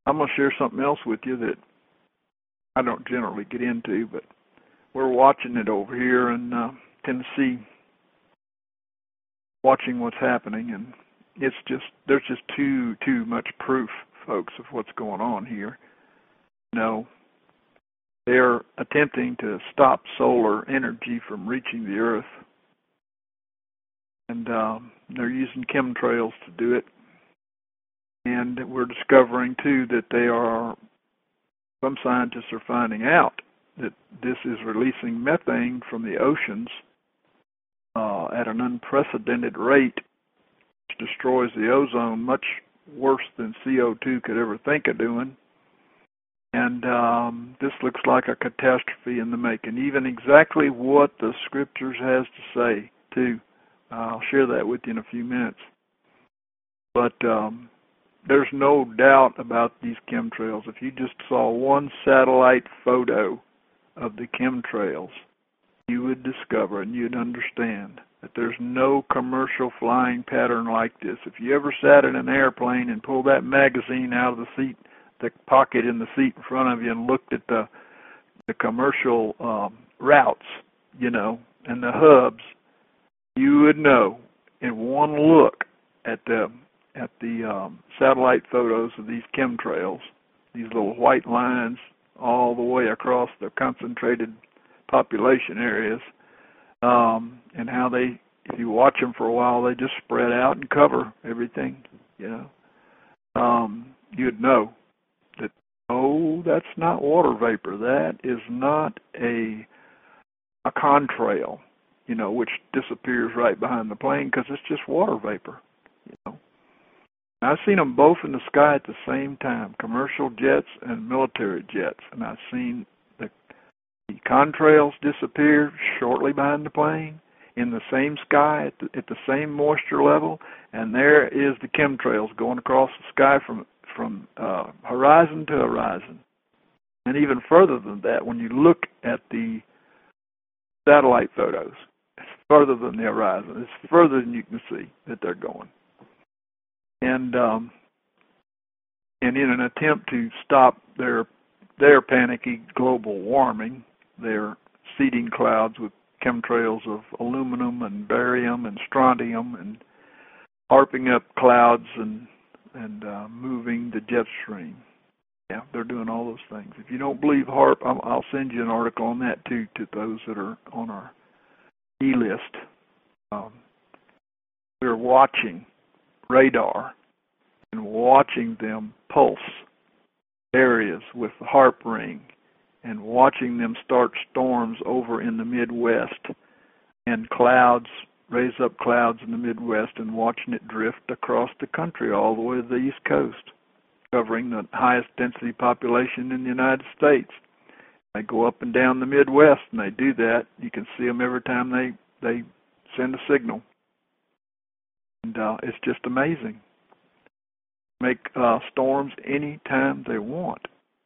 I'm going to share something else with you that I don't generally get into, but we're watching it over here in Tennessee, watching what's happening, and there's just too much proof, folks, of what's going on here. No, they're attempting to stop solar energy from reaching the Earth, and they're using chemtrails to do it. And we're discovering, too, that some scientists are finding out that this is releasing methane from the oceans at an unprecedented rate, which destroys the ozone much worse than CO2 could ever think of doing. And this looks like a catastrophe in the making, even exactly what the Scriptures has to say, too. I'll share that with you in a few minutes. But there's no doubt about these chemtrails. If you just saw one satellite photo of the chemtrails, you would discover and you'd understand that there's no commercial flying pattern like this. If you ever sat in an airplane and pulled that magazine out of the seat, the pocket in the seat in front of you, and looked at the commercial routes, and the hubs, you would know in one look at the satellite photos of these chemtrails, these little white lines all the way across the concentrated population areas, and how they, if you watch them for a while, they just spread out and cover everything, you'd know that, oh, that's not water vapor. That is not a contrail, which disappears right behind the plane because it's just water vapor, I've seen them both in the sky at the same time, commercial jets and military jets, and I've seen the contrails disappear shortly behind the plane in the same sky at the same moisture level, and there is the chemtrails going across the sky from horizon to horizon. And even further than that, when you look at the satellite photos, it's further than the horizon. It's further than you can see that they're going. And in an attempt to stop their panicky global warming, they're seeding clouds with chemtrails of aluminum and barium and strontium and harping up clouds and moving the jet stream. Yeah, they're doing all those things. If you don't believe HAARP, I'll send you an article on that too to those that are on our e-list. We're watching radar and watching them pulse areas with the HAARP ring and watching them start storms over in the Midwest and raise up clouds in the Midwest and watching it drift across the country all the way to the East Coast, covering the highest density population in the United States. They go up and down the Midwest, and they do that. You can see them every time they send a signal. And it's just amazing. Make storms any time they want.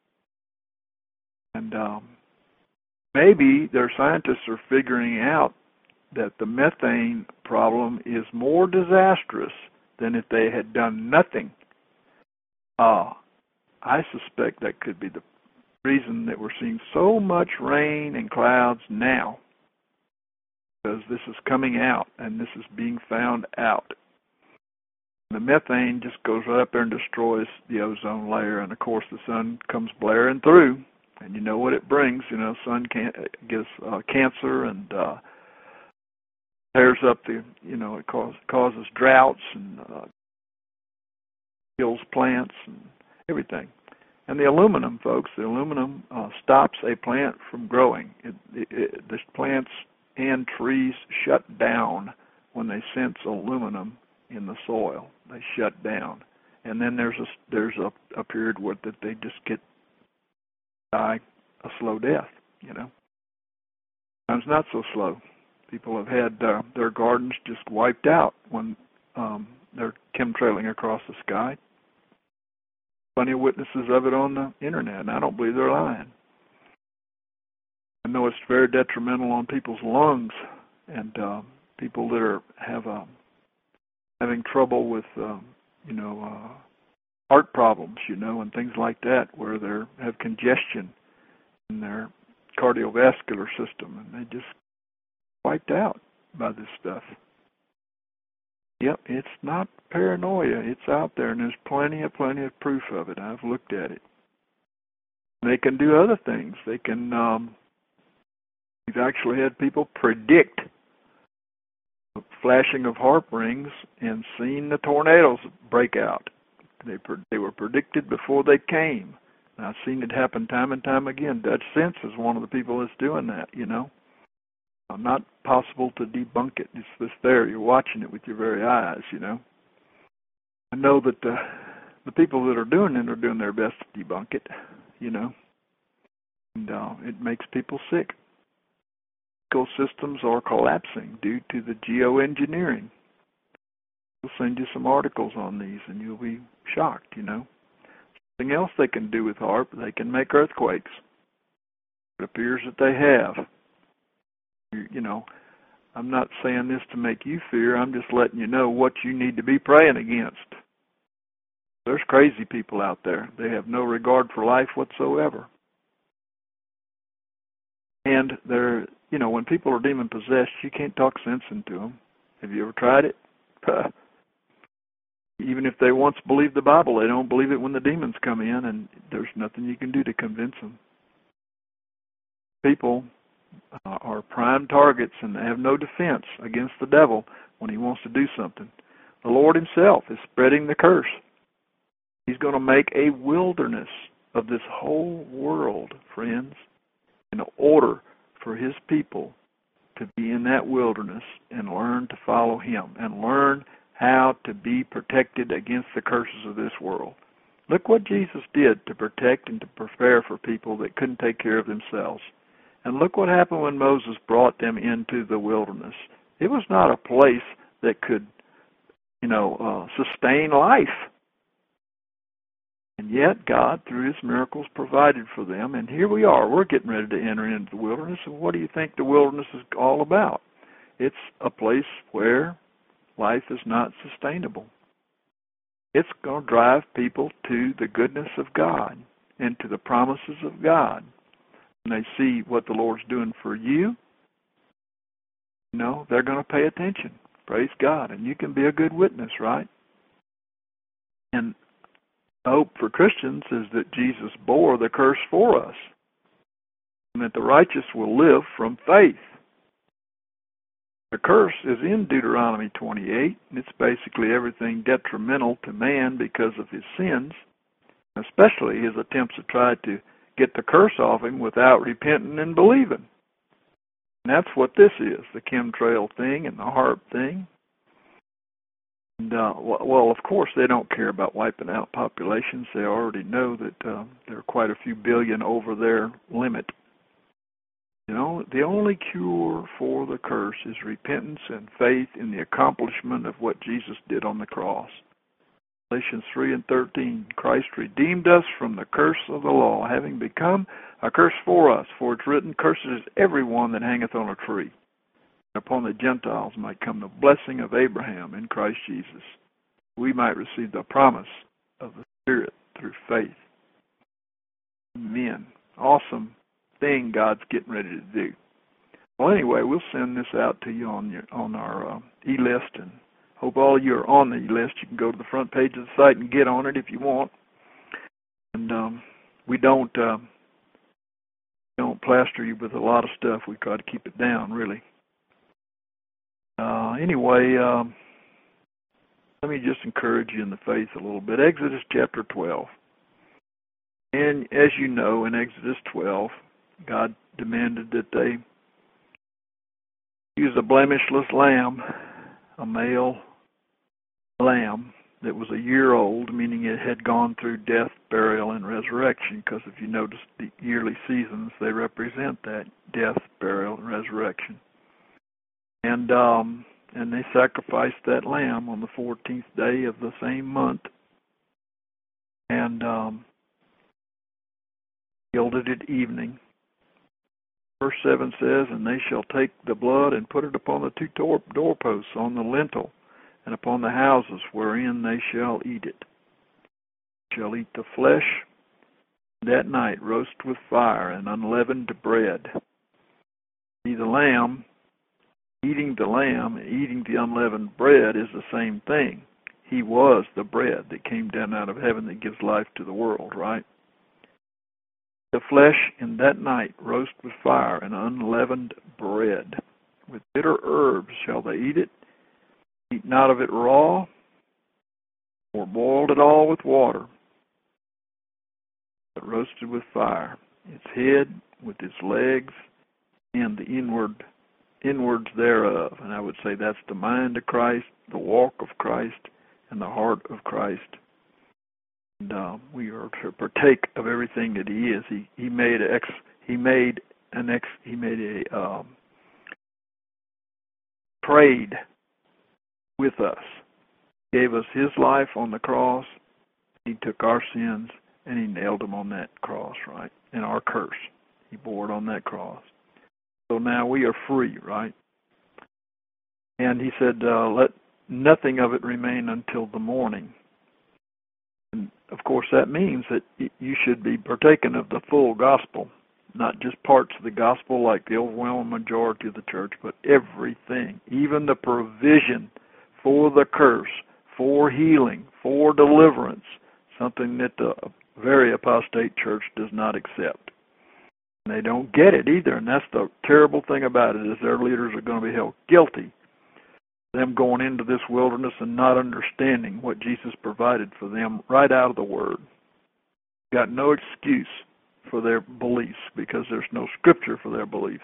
And maybe their scientists are figuring out that the methane problem is more disastrous than if they had done nothing. I suspect that could be the reason that we're seeing so much rain and clouds now, because this is coming out and this is being found out. The methane just goes right up there and destroys the ozone layer, and of course the sun comes blaring through, and you know what it brings. Sun gives cancer and tears up it causes droughts and kills plants and everything. And the aluminum, folks, stops a plant from growing. The plants and trees shut down when they sense aluminum in the soil. They shut down, and then there's a period where that they just die a slow death. Sometimes not so slow. People have had their gardens just wiped out when they're chemtrailing across the sky. Plenty of witnesses of it on the internet, and I don't believe they're lying. I know it's very detrimental on people's lungs, and people that are having trouble with, heart problems, and things like that, where they have congestion in their cardiovascular system, and they just wiped out by this stuff. Yep, it's not paranoia. It's out there, and there's plenty of proof of it. I've looked at it. They can do other things. They can, we've actually had people predict flashing of harp rings and seen the tornadoes break out. They were predicted before they came. And I've seen it happen time and time again. Dutch Sense is one of the people that's doing that, Not possible to debunk it. It's just there. You're watching it with your very eyes, I know that the people that are doing it are doing their best to debunk it, And it makes people sick. Ecosystems are collapsing due to the geoengineering. We'll send you some articles on these, and you'll be shocked, Something else they can do with HAARP, they can make earthquakes. It appears that they have. I'm not saying this to make you fear. I'm just letting you know what you need to be praying against. There's crazy people out there. They have no regard for life whatsoever. And they're, when people are demon possessed, you can't talk sense into them. Have you ever tried it? Even if they once believed the Bible, they don't believe it when the demons come in, and there's nothing you can do to convince them. People are prime targets, and they have no defense against the devil when he wants to do something. The Lord himself is spreading the curse. He's going to make a wilderness of this whole world, friends, in order for his people to be in that wilderness and learn to follow him and learn how to be protected against the curses of this world. Look what Jesus did to protect and to prepare for people that couldn't take care of themselves. And look what happened when Moses brought them into the wilderness. It was not a place that could, sustain life. And yet God, through his miracles, provided for them. And here we are. We're getting ready to enter into the wilderness. And what do you think the wilderness is all about? It's a place where life is not sustainable. It's going to drive people to the goodness of God and to the promises of God. When they see what the Lord's doing for you, they're going to pay attention. Praise God. And you can be a good witness, right? And the hope for Christians is that Jesus bore the curse for us and that the righteous will live from faith. The curse is in Deuteronomy 28, and it's basically everything detrimental to man because of his sins, especially his attempts to try to get the curse off him without repenting and believing. And that's what this is, the chemtrail thing and the HAARP thing. And, well, of course, they don't care about wiping out populations. They already know that there are quite a few billion over their limit. The only cure for the curse is repentance and faith in the accomplishment of what Jesus did on the cross. Galatians 3:13, Christ redeemed us from the curse of the law, having become a curse for us. For it's written, cursed is everyone that hangeth on a tree. And upon the Gentiles might come the blessing of Abraham in Christ Jesus. We might receive the promise of the Spirit through faith. Amen. Awesome thing God's getting ready to do. Well, anyway, we'll send this out to you on our e-list, and hope all of you are on the e-list. You can go to the front page of the site and get on it if you want. And we don't plaster you with a lot of stuff. We try to keep it down, really. Anyway, let me just encourage you in the faith a little bit. Exodus chapter 12. And as you know, in Exodus 12, God demanded that they use a blemishless lamb, a male lamb that was a year old, meaning it had gone through death, burial, and resurrection, because if you notice the yearly seasons, they represent that death, burial, and resurrection. And they sacrificed that lamb on the 14th day of the same month, and killed it at evening. Verse 7 says, and they shall take the blood and put it upon the two doorposts on the lintel, and upon the houses wherein they shall eat it. shall eat the flesh that night, roast with fire and unleavened bread. See, the lamb, eating the unleavened bread is the same thing. He was the bread that came down out of heaven that gives life to the world, right? The flesh in that night, roast with fire and unleavened bread. With bitter herbs shall they eat it. Eat not of it raw, or boiled at all with water, but roasted with fire, its head with its legs and the inwards thereof. And I would say that's the mind of Christ, the walk of Christ, and the heart of Christ. And we are to partake of everything that He is. He made a trade with us. He gave us His life on the cross. He took our sins and He nailed them on that cross, right? And our curse, He bore it on that cross. So now we are free, right? And He said, let nothing of it remain until the morning. And of course that means that you should be partaking of the full gospel, not just parts of the gospel like the overwhelming majority of the church, but everything, even the provision for the curse, for healing, for deliverance, something that the very apostate church does not accept. And they don't get it either, and that's the terrible thing about it, is their leaders are going to be held guilty. Them going into this wilderness and not understanding what Jesus provided for them right out of the Word. Got no excuse for their beliefs because there's no scripture for their beliefs.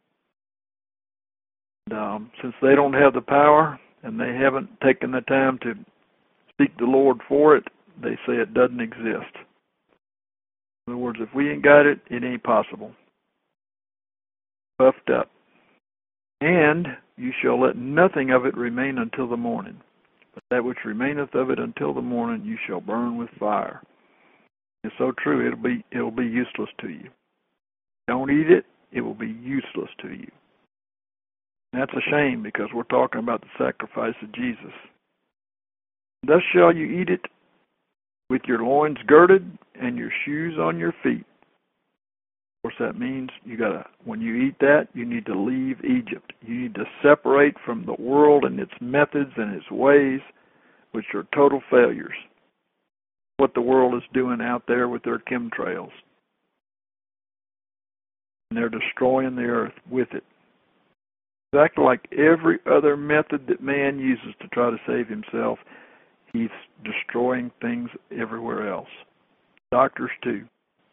And, since they don't have the power and they haven't taken the time to seek the Lord for it, they say it doesn't exist. In other words, if we ain't got it, it ain't possible. Puffed up. And you shall let nothing of it remain until the morning. But that which remaineth of it until the morning you shall burn with fire. It's so true, it'll be useless to you. Don't eat it, it will be useless to you. And that's a shame because we're talking about the sacrifice of Jesus. Thus shall you eat it with your loins girded and your shoes on your feet. Of course, that means when you eat that, you need to leave Egypt. You need to separate from the world and its methods and its ways, which are total failures. What the world is doing out there with their chemtrails. And they're destroying the earth with it. Exactly like every other method that man uses to try to save himself, he's destroying things everywhere else. Doctors too.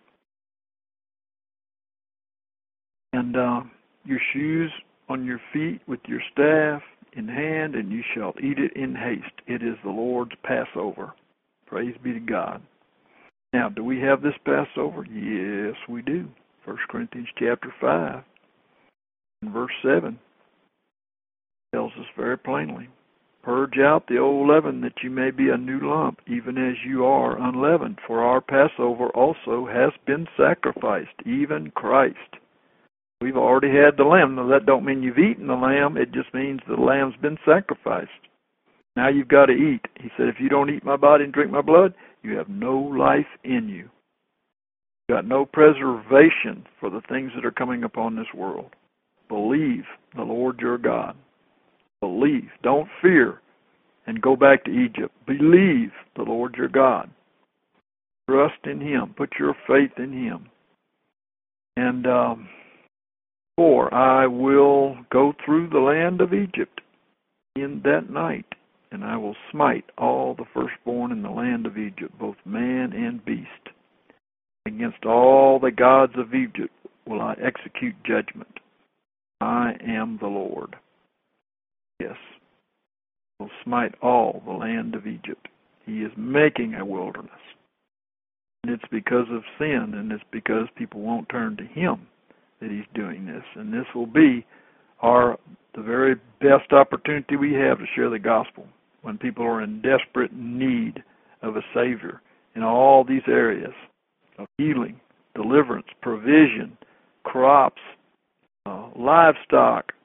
And your shoes on your feet with your staff in hand, and you shall eat it in haste. It is the Lord's Passover. Praise be to God. Now, do we have this Passover? Yes, we do. 1 Corinthians chapter 5 and verse 7 tells us very plainly, purge out the old leaven that you may be a new lump, even as you are unleavened. For our Passover also has been sacrificed, even Christ. We've already had the lamb. Now, that don't mean you've eaten the lamb. It just means the lamb's been sacrificed. Now you've got to eat. He said, if you don't eat my body and drink my blood, you have no life in you. You've got no preservation for the things that are coming upon this world. Believe the Lord your God. Believe. Don't fear and go back to Egypt. Believe the Lord your God. Trust in Him. Put your faith in Him. And for I will go through the land of Egypt in that night, and I will smite all the firstborn in the land of Egypt, both man and beast. Against all the gods of Egypt will I execute judgment. I am the Lord. Yes, I will smite all the land of Egypt. He is making a wilderness. And it's because of sin, and it's because people won't turn to Him that He's doing this. And this will be the very best opportunity we have to share the gospel when people are in desperate need of a Savior in all these areas of healing, deliverance, provision, crops, livestock,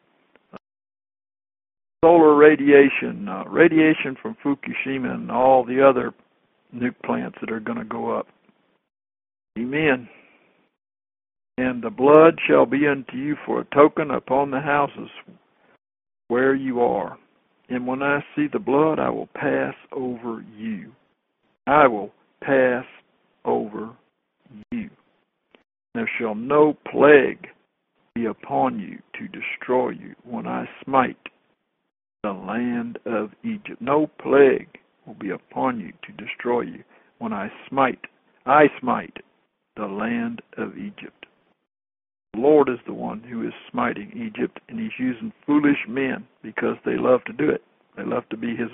solar radiation, radiation from Fukushima and all the other nuke plants that are going to go up. Amen. And the blood shall be unto you for a token upon the houses where you are. And when I see the blood, I will pass over you. I will pass over you. There shall no plague be upon you to destroy you when I smite the land of Egypt. No plague will be upon you to destroy you when I smite the land of Egypt. The Lord is the one who is smiting Egypt, and he's using foolish men because they love to do it. They love to be his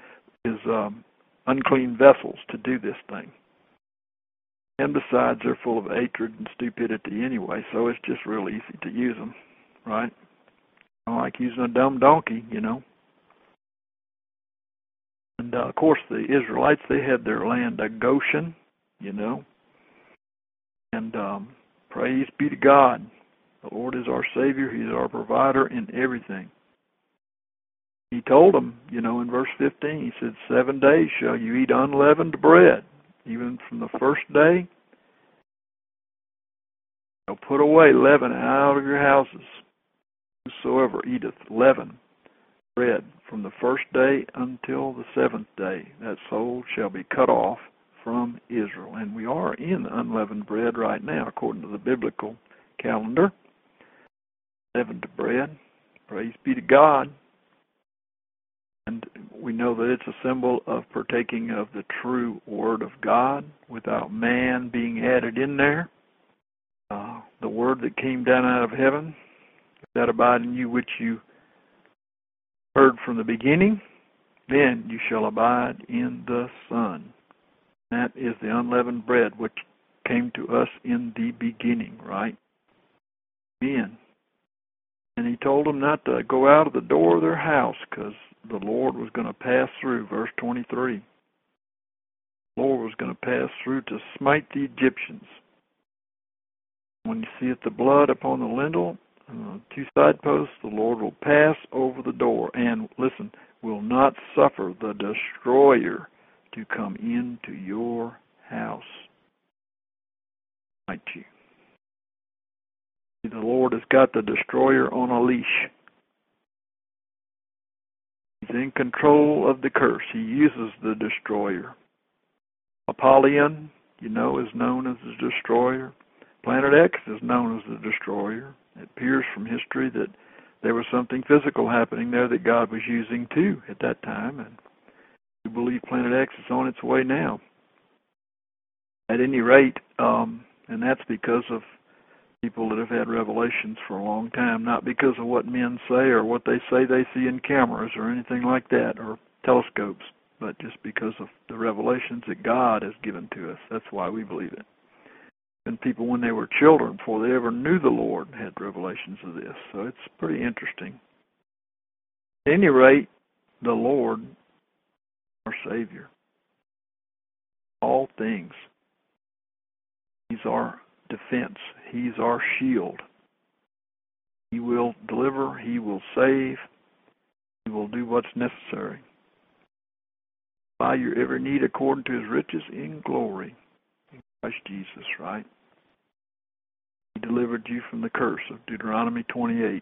unclean vessels to do this thing. And besides, they're full of hatred and stupidity anyway, so it's just real easy to use them, right? Like using a dumb donkey, you know. And, of course, the Israelites, they had their land of Goshen, you know. And praise be to God. The Lord is our Savior. He's our provider in everything. He told them, you know, in verse 15, he said, 7 days shall you eat unleavened bread. Even from the first day, shall put away leaven out of your houses. Whosoever eateth leavened bread from the first day until the 7th day, that soul shall be cut off from Israel. And we are in unleavened bread right now, according to the biblical calendar. Leavened bread. Praise be to God. And we know that it's a symbol of partaking of the true Word of God without man being added in there. The Word that came down out of heaven, that abide in you which you heard from the beginning, then you shall abide in the Son. That is the unleavened bread which came to us in the beginning, right? Amen. And he told them not to go out of the door of their house because the Lord was going to pass through, verse 23. The Lord was going to pass through to smite the Egyptians. When you see the blood upon the lintel and the 2 side posts, the Lord will pass over the door and, listen, will not suffer the destroyer to come into your house. Smite you. The Lord has got the destroyer on a leash. He's in control of the curse. He uses the destroyer. Apollyon, you know, is known as the destroyer. Planet X is known as the destroyer. It appears from history that there was something physical happening there that God was using too at that time, and we believe Planet X is on its way now. At any rate, and that's because of people that have had revelations for a long time, not because of what men say or what they say they see in cameras or anything like that or telescopes, but just because of the revelations that God has given to us. That's why we believe it. And people, when they were children, before they ever knew the Lord, had revelations of this. So it's pretty interesting. At any rate, the Lord, our Savior, all things, He's our defense. He's our shield. He will deliver. He will save. He will do what's necessary. By your every need according to His riches in glory. In Christ Jesus, right? He delivered you from the curse of Deuteronomy 28.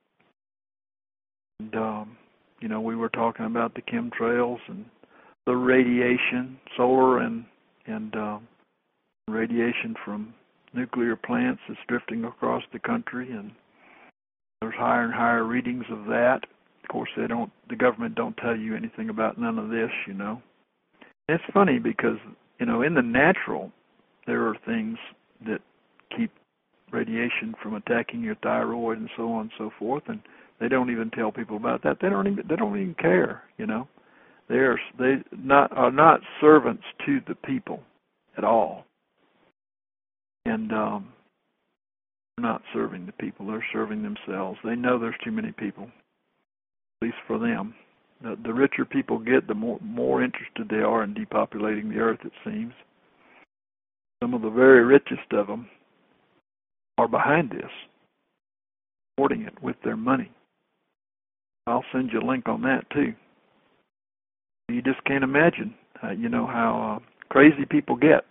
And, you know, we were talking about the chemtrails and the radiation, solar and radiation from nuclear plants that's drifting across the country, and there's higher and higher readings of that. Of course, the government don't tell you anything about none of this, you know. And it's funny because, you know, in the natural, there are things that keep radiation from attacking your thyroid and so on and so forth, and they don't even tell people about that. They don't even care, you know. They are not servants to the people at all. And they're not serving the people. They're serving themselves. They know there's too many people, at least for them. The richer people get, the more interested they are in depopulating the earth, it seems. Some of the very richest of them are behind this, supporting it with their money. I'll send you a link on that, too. You just can't imagine, you know, how crazy people get.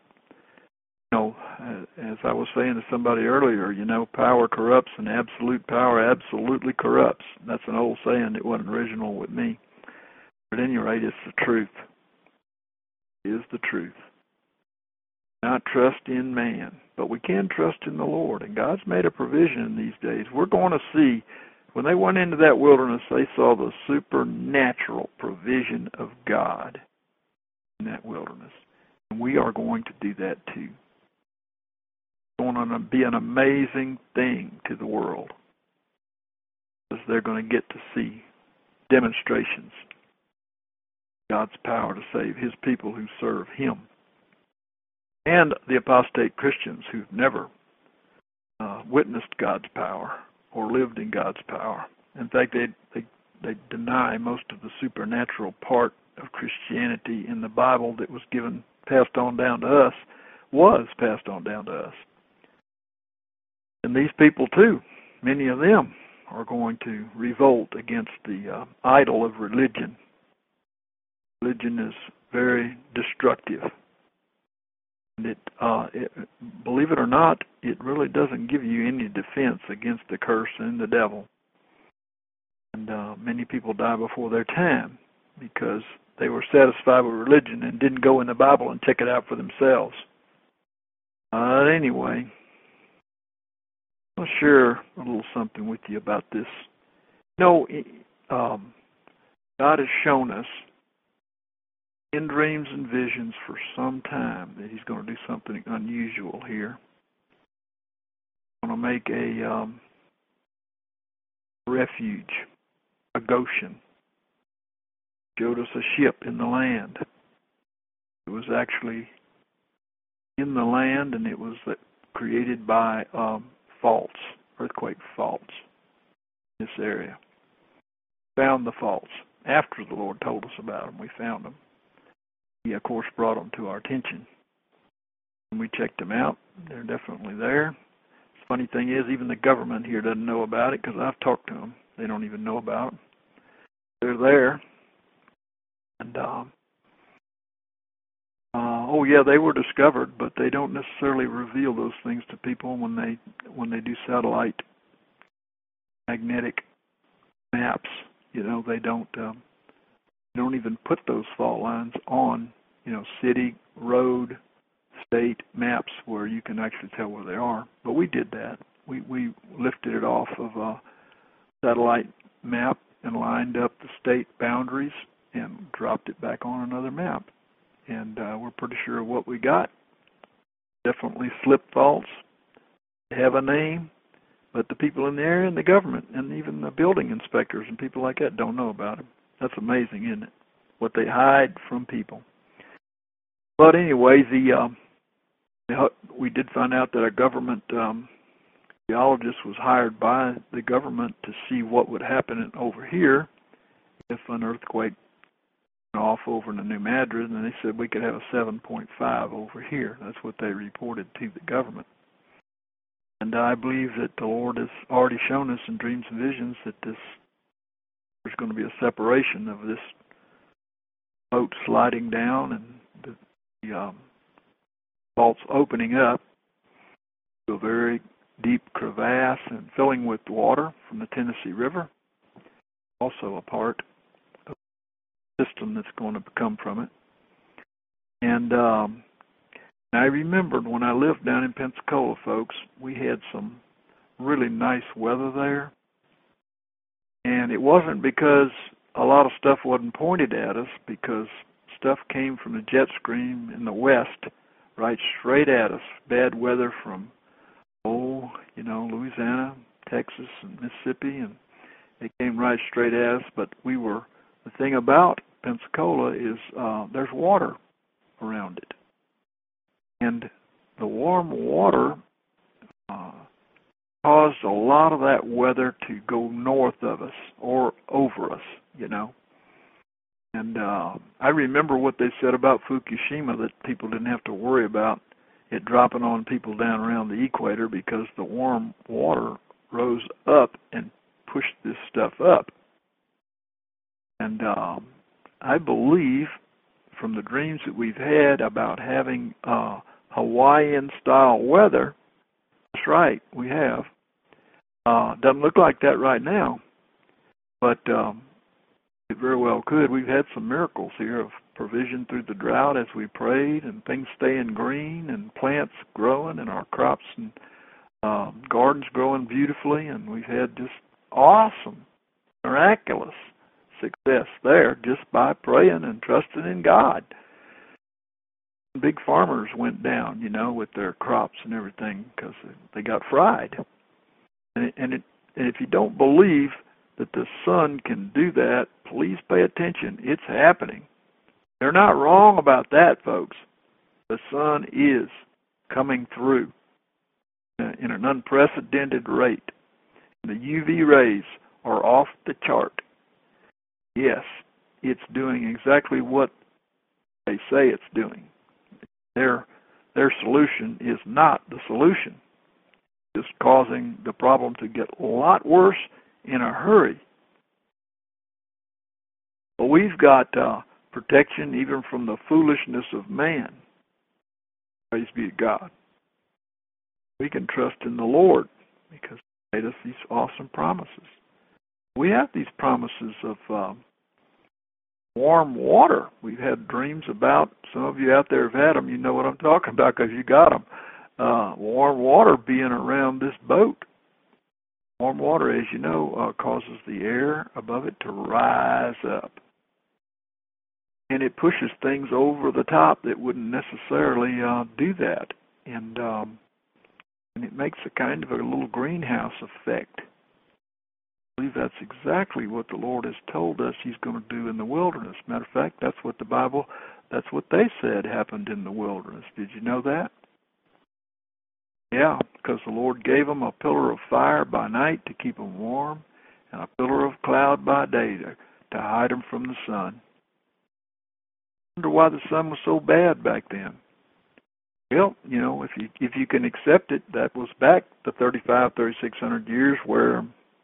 As I was saying to somebody earlier, power corrupts and absolute power absolutely corrupts. That's an old saying. It wasn't original with me. But at any rate, it's the truth. It is the truth. Not trust in man, but we can trust in the Lord. And God's made a provision in these days. We're going to see, when they went into that wilderness, they saw the supernatural provision of God in that wilderness. And we are going to do that too. It's going to be an amazing thing to the world, because they're going to get to see demonstrations of God's power to save His people who serve Him, and the apostate Christians who've never witnessed God's power or lived in God's power. In fact, they deny most of the supernatural part of Christianity in the Bible that was passed on down to us, was passed on down to us. And these people too, many of them, are going to revolt against the idol of religion. Religion is very destructive. And believe it or not, it really doesn't give you any defense against the curse and the devil. And many people die before their time because they were satisfied with religion and didn't go in the Bible and check it out for themselves. Anyway, I'll share a little something with you about this. God has shown us in dreams and visions for some time that He's going to do something unusual here. He's going to make a refuge, a Goshen. He showed us a ship in the land. It was actually in the land, and it was created by faults, earthquake faults in this area. Found the faults. After the Lord told us about them, we found them. He, of course, brought them to our attention. And we checked them out. They're definitely there. The funny thing is, even the government here doesn't know about it, because I've talked to them. They don't even know about them. They're there. And, they were discovered, but they don't necessarily reveal those things to people when they do satellite magnetic maps. They don't even put those fault lines on, city, road, state maps where you can actually tell where they are. But we did that. We lifted it off of a satellite map and lined up the state boundaries and dropped it back on another map. And we're pretty sure of what we got. Definitely slip faults. They have a name, but the people in the area and the government and even the building inspectors and people like that don't know about them. That's amazing, isn't it? What they hide from people. But anyway, we did find out that a government geologist was hired by the government to see what would happen over here if an earthquake went off over in the New Madrid, and they said we could have a 7.5 over here. That's what they reported to the government. And I believe that the Lord has already shown us in dreams and visions that there's going to be a separation of this boat sliding down and the faults opening up to a very deep crevasse and filling with water from the Tennessee River. Also a part of the system that's going to come from it. And I remembered when I lived down in Pensacola, folks, we had some really nice weather there. And it wasn't because a lot of stuff wasn't pointed at us, because stuff came from the jet stream in the west right straight at us. Bad weather from, Louisiana, Texas, and Mississippi, and it came right straight at us. But the thing about Pensacola is there's water around it. And the warm water caused a lot of that weather to go north of us or over us, And I remember what they said about Fukushima, that people didn't have to worry about it dropping on people down around the equator because the warm water rose up and pushed this stuff up. And I believe from the dreams that we've had about having Hawaiian-style weather. That's right, we have. Doesn't look like that right now, but it very well could. We've had some miracles here of provision through the drought as we prayed, and things staying green, and plants growing, and our crops and gardens growing beautifully, and we've had just awesome, miraculous success there just by praying and trusting in God. Big farmers went down, with their crops and everything because they got fried. And if you don't believe that the sun can do that, please pay attention. It's happening. They're not wrong about that, folks. The sun is coming through in an unprecedented rate. The UV rays are off the chart. Yes, it's doing exactly what they say it's doing. Their solution is not the solution. It's causing the problem to get a lot worse in a hurry. But we've got protection even from the foolishness of man. Praise be to God. We can trust in the Lord because He made us these awesome promises. We have these promises of warm water. We've had dreams about, some of you out there have had them, you know what I'm talking about because you got them. Warm water being around this boat. Warm water, as you know, causes the air above it to rise up. And it pushes things over the top that wouldn't necessarily do that. And it makes a kind of a little greenhouse effect. I believe that's exactly what the Lord has told us He's going to do in the wilderness. Matter of fact, that's what they said happened in the wilderness. Did you know that? Yeah, because the Lord gave them a pillar of fire by night to keep them warm, and a pillar of cloud by day to hide them from the sun. I wonder why the sun was so bad back then. Well, if you can accept it, that was back the 3,600 years where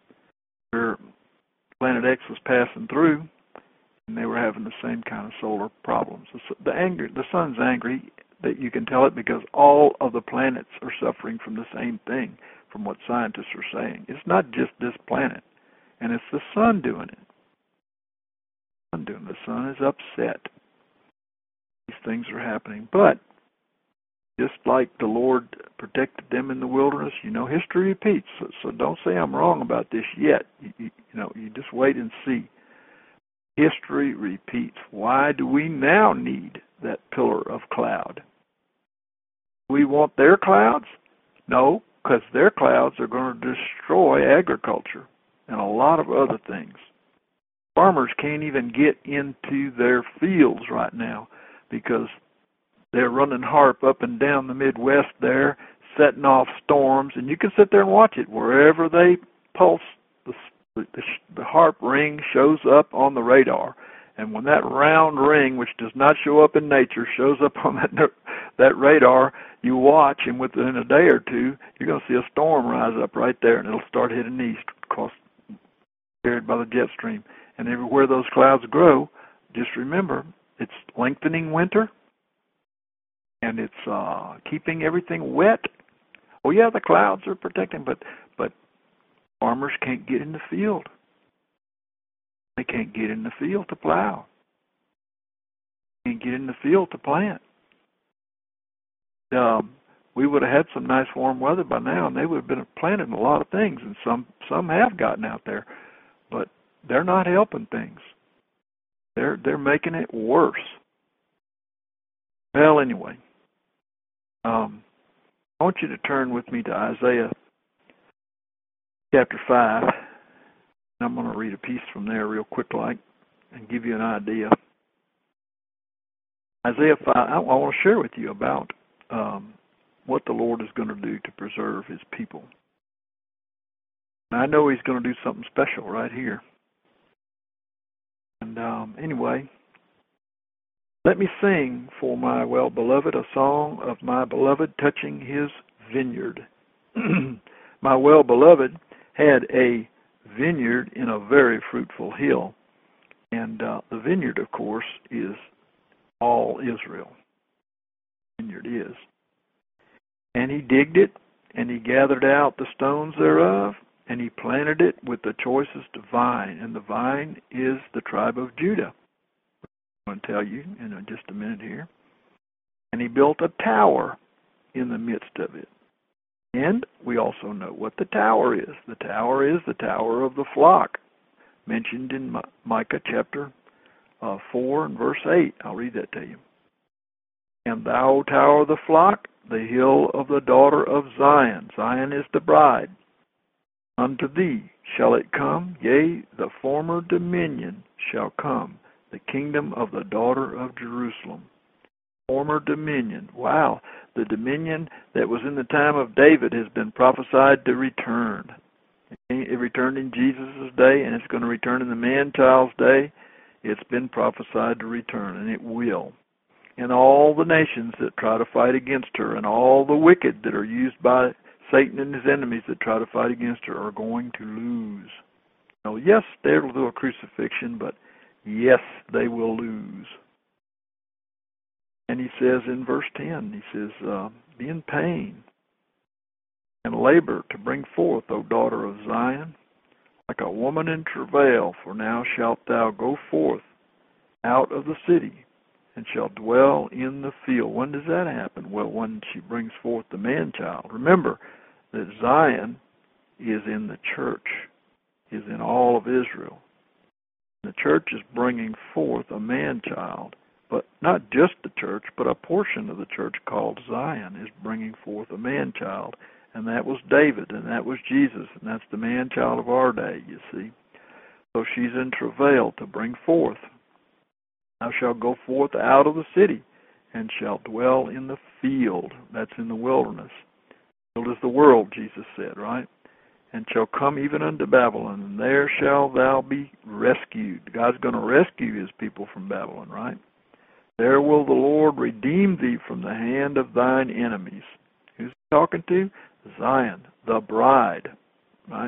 Planet X was passing through, and they were having the same kind of solar problems. The sun's angry. That you can tell it because all of the planets are suffering from the same thing, from what scientists are saying. It's not just this planet, and it's the sun doing it. The sun is upset. These things are happening, but just like the Lord protected them in the wilderness, history repeats. So don't say I'm wrong about this yet. You just wait and see. History repeats. Why do we now need that pillar of cloud? Do we want their clouds? No, because their clouds are going to destroy agriculture and a lot of other things. Farmers can't even get into their fields right now because they're running HAARP up and down the Midwest there, setting off storms, and you can sit there and watch it. Wherever they pulse, the HAARP ring shows up on the radar. And when that round ring, which does not show up in nature, shows up on that radar, you watch, and within a day or two, you're going to see a storm rise up right there, and it'll start heading east, carried by the jet stream. And everywhere those clouds grow, just remember, it's lengthening winter, and it's keeping everything wet. Oh, yeah, the clouds are protecting, but farmers can't get in the field. They can't get in the field to plow. They can't get in the field to plant. We would have had some nice warm weather by now, and they would have been planting a lot of things, and some have gotten out there, but they're not helping things. They're making it worse. Well, anyway, I want you to turn with me to Isaiah chapter 5. I'm going to read a piece from there real quick and give you an idea. Isaiah 5, I want to share with you about what the Lord is going to do to preserve His people. And I know He's going to do something special right here. And anyway, let me sing for my well-beloved a song of my beloved touching His vineyard. My well-beloved had a vineyard in a very fruitful hill. And the vineyard, of course, is all Israel. Vineyard is. And he digged it, and he gathered out the stones thereof, and he planted it with the choicest vine. And the vine is the tribe of Judah. I'm going to tell you in just a minute here. And he built a tower in the midst of it. And we also know what the tower is. The tower is the tower of the flock, mentioned in Micah chapter 4 and verse 8. I'll read that to you. And thou, tower of the flock, the hill of the daughter of Zion. Zion is the bride. Unto thee shall it come, yea, the former dominion shall come, the kingdom of the daughter of Jerusalem. Former dominion. Wow, the dominion that was in the time of David has been prophesied to return. It returned in Jesus' day, and it's going to return in the man-child's day. It's been prophesied to return, and it will. And all the nations that try to fight against her, and all the wicked that are used by Satan and his enemies that try to fight against her are going to lose. So yes, they'll do a crucifixion, but yes, they will lose. And he says in verse 10, he says, be in pain and labor to bring forth, O daughter of Zion, like a woman in travail, for now shalt thou go forth out of the city, and shall dwell in the field. When does that happen? Well, when she brings forth the man-child. Remember that Zion is in the church, is in all of Israel. The church is bringing forth a man-child. But not just the church, but a portion of the church called Zion is bringing forth a man-child. And that was David, and that was Jesus, and that's the man-child of our day, you see. So she's in travail to bring forth. Thou shalt go forth out of the city, and shalt dwell in the field. That's in the wilderness. The field is the world, Jesus said, right? And shall come even unto Babylon, and there shalt thou be rescued. God's going to rescue his people from Babylon, right? There will the Lord redeem thee from the hand of thine enemies. Who's he talking to? Zion, the bride, right?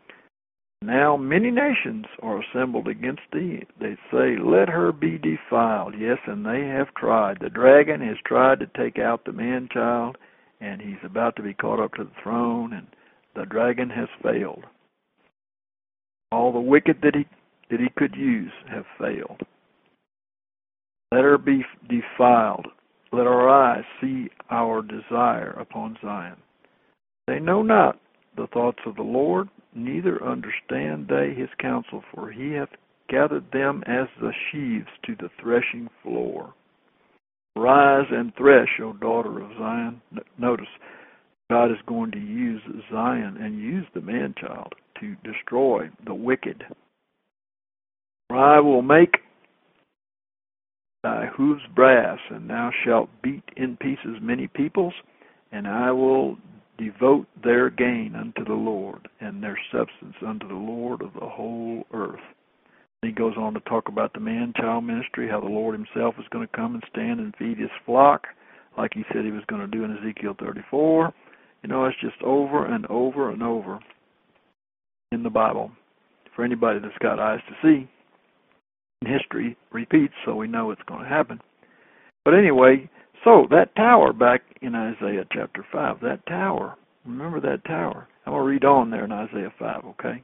Now many nations are assembled against thee. They say, let her be defiled. Yes, and they have tried. The dragon has tried to take out the man-child, and he's about to be caught up to the throne, and the dragon has failed. All the wicked that he could use have failed. Let her be defiled. Let our eyes see our desire upon Zion. They know not the thoughts of the Lord, neither understand they his counsel, for he hath gathered them as the sheaves to the threshing floor. Rise and thresh, O daughter of Zion. Notice, God is going to use Zion and use the man-child to destroy the wicked. For I will make thy hoofs brass, and thou shalt beat in pieces many peoples, and I will devote their gain unto the Lord, and their substance unto the Lord of the whole earth. And he goes on to talk about the man-child ministry, how the Lord himself is going to come and stand and feed his flock, like he said he was going to do in Ezekiel 34. You know, it's just over and over and over in the Bible for anybody that's got eyes to see. And history repeats, so we know it's going to happen. But anyway, so that tower back in Isaiah chapter 5, that tower, remember that tower. I'm going to read on there in Isaiah 5, okay?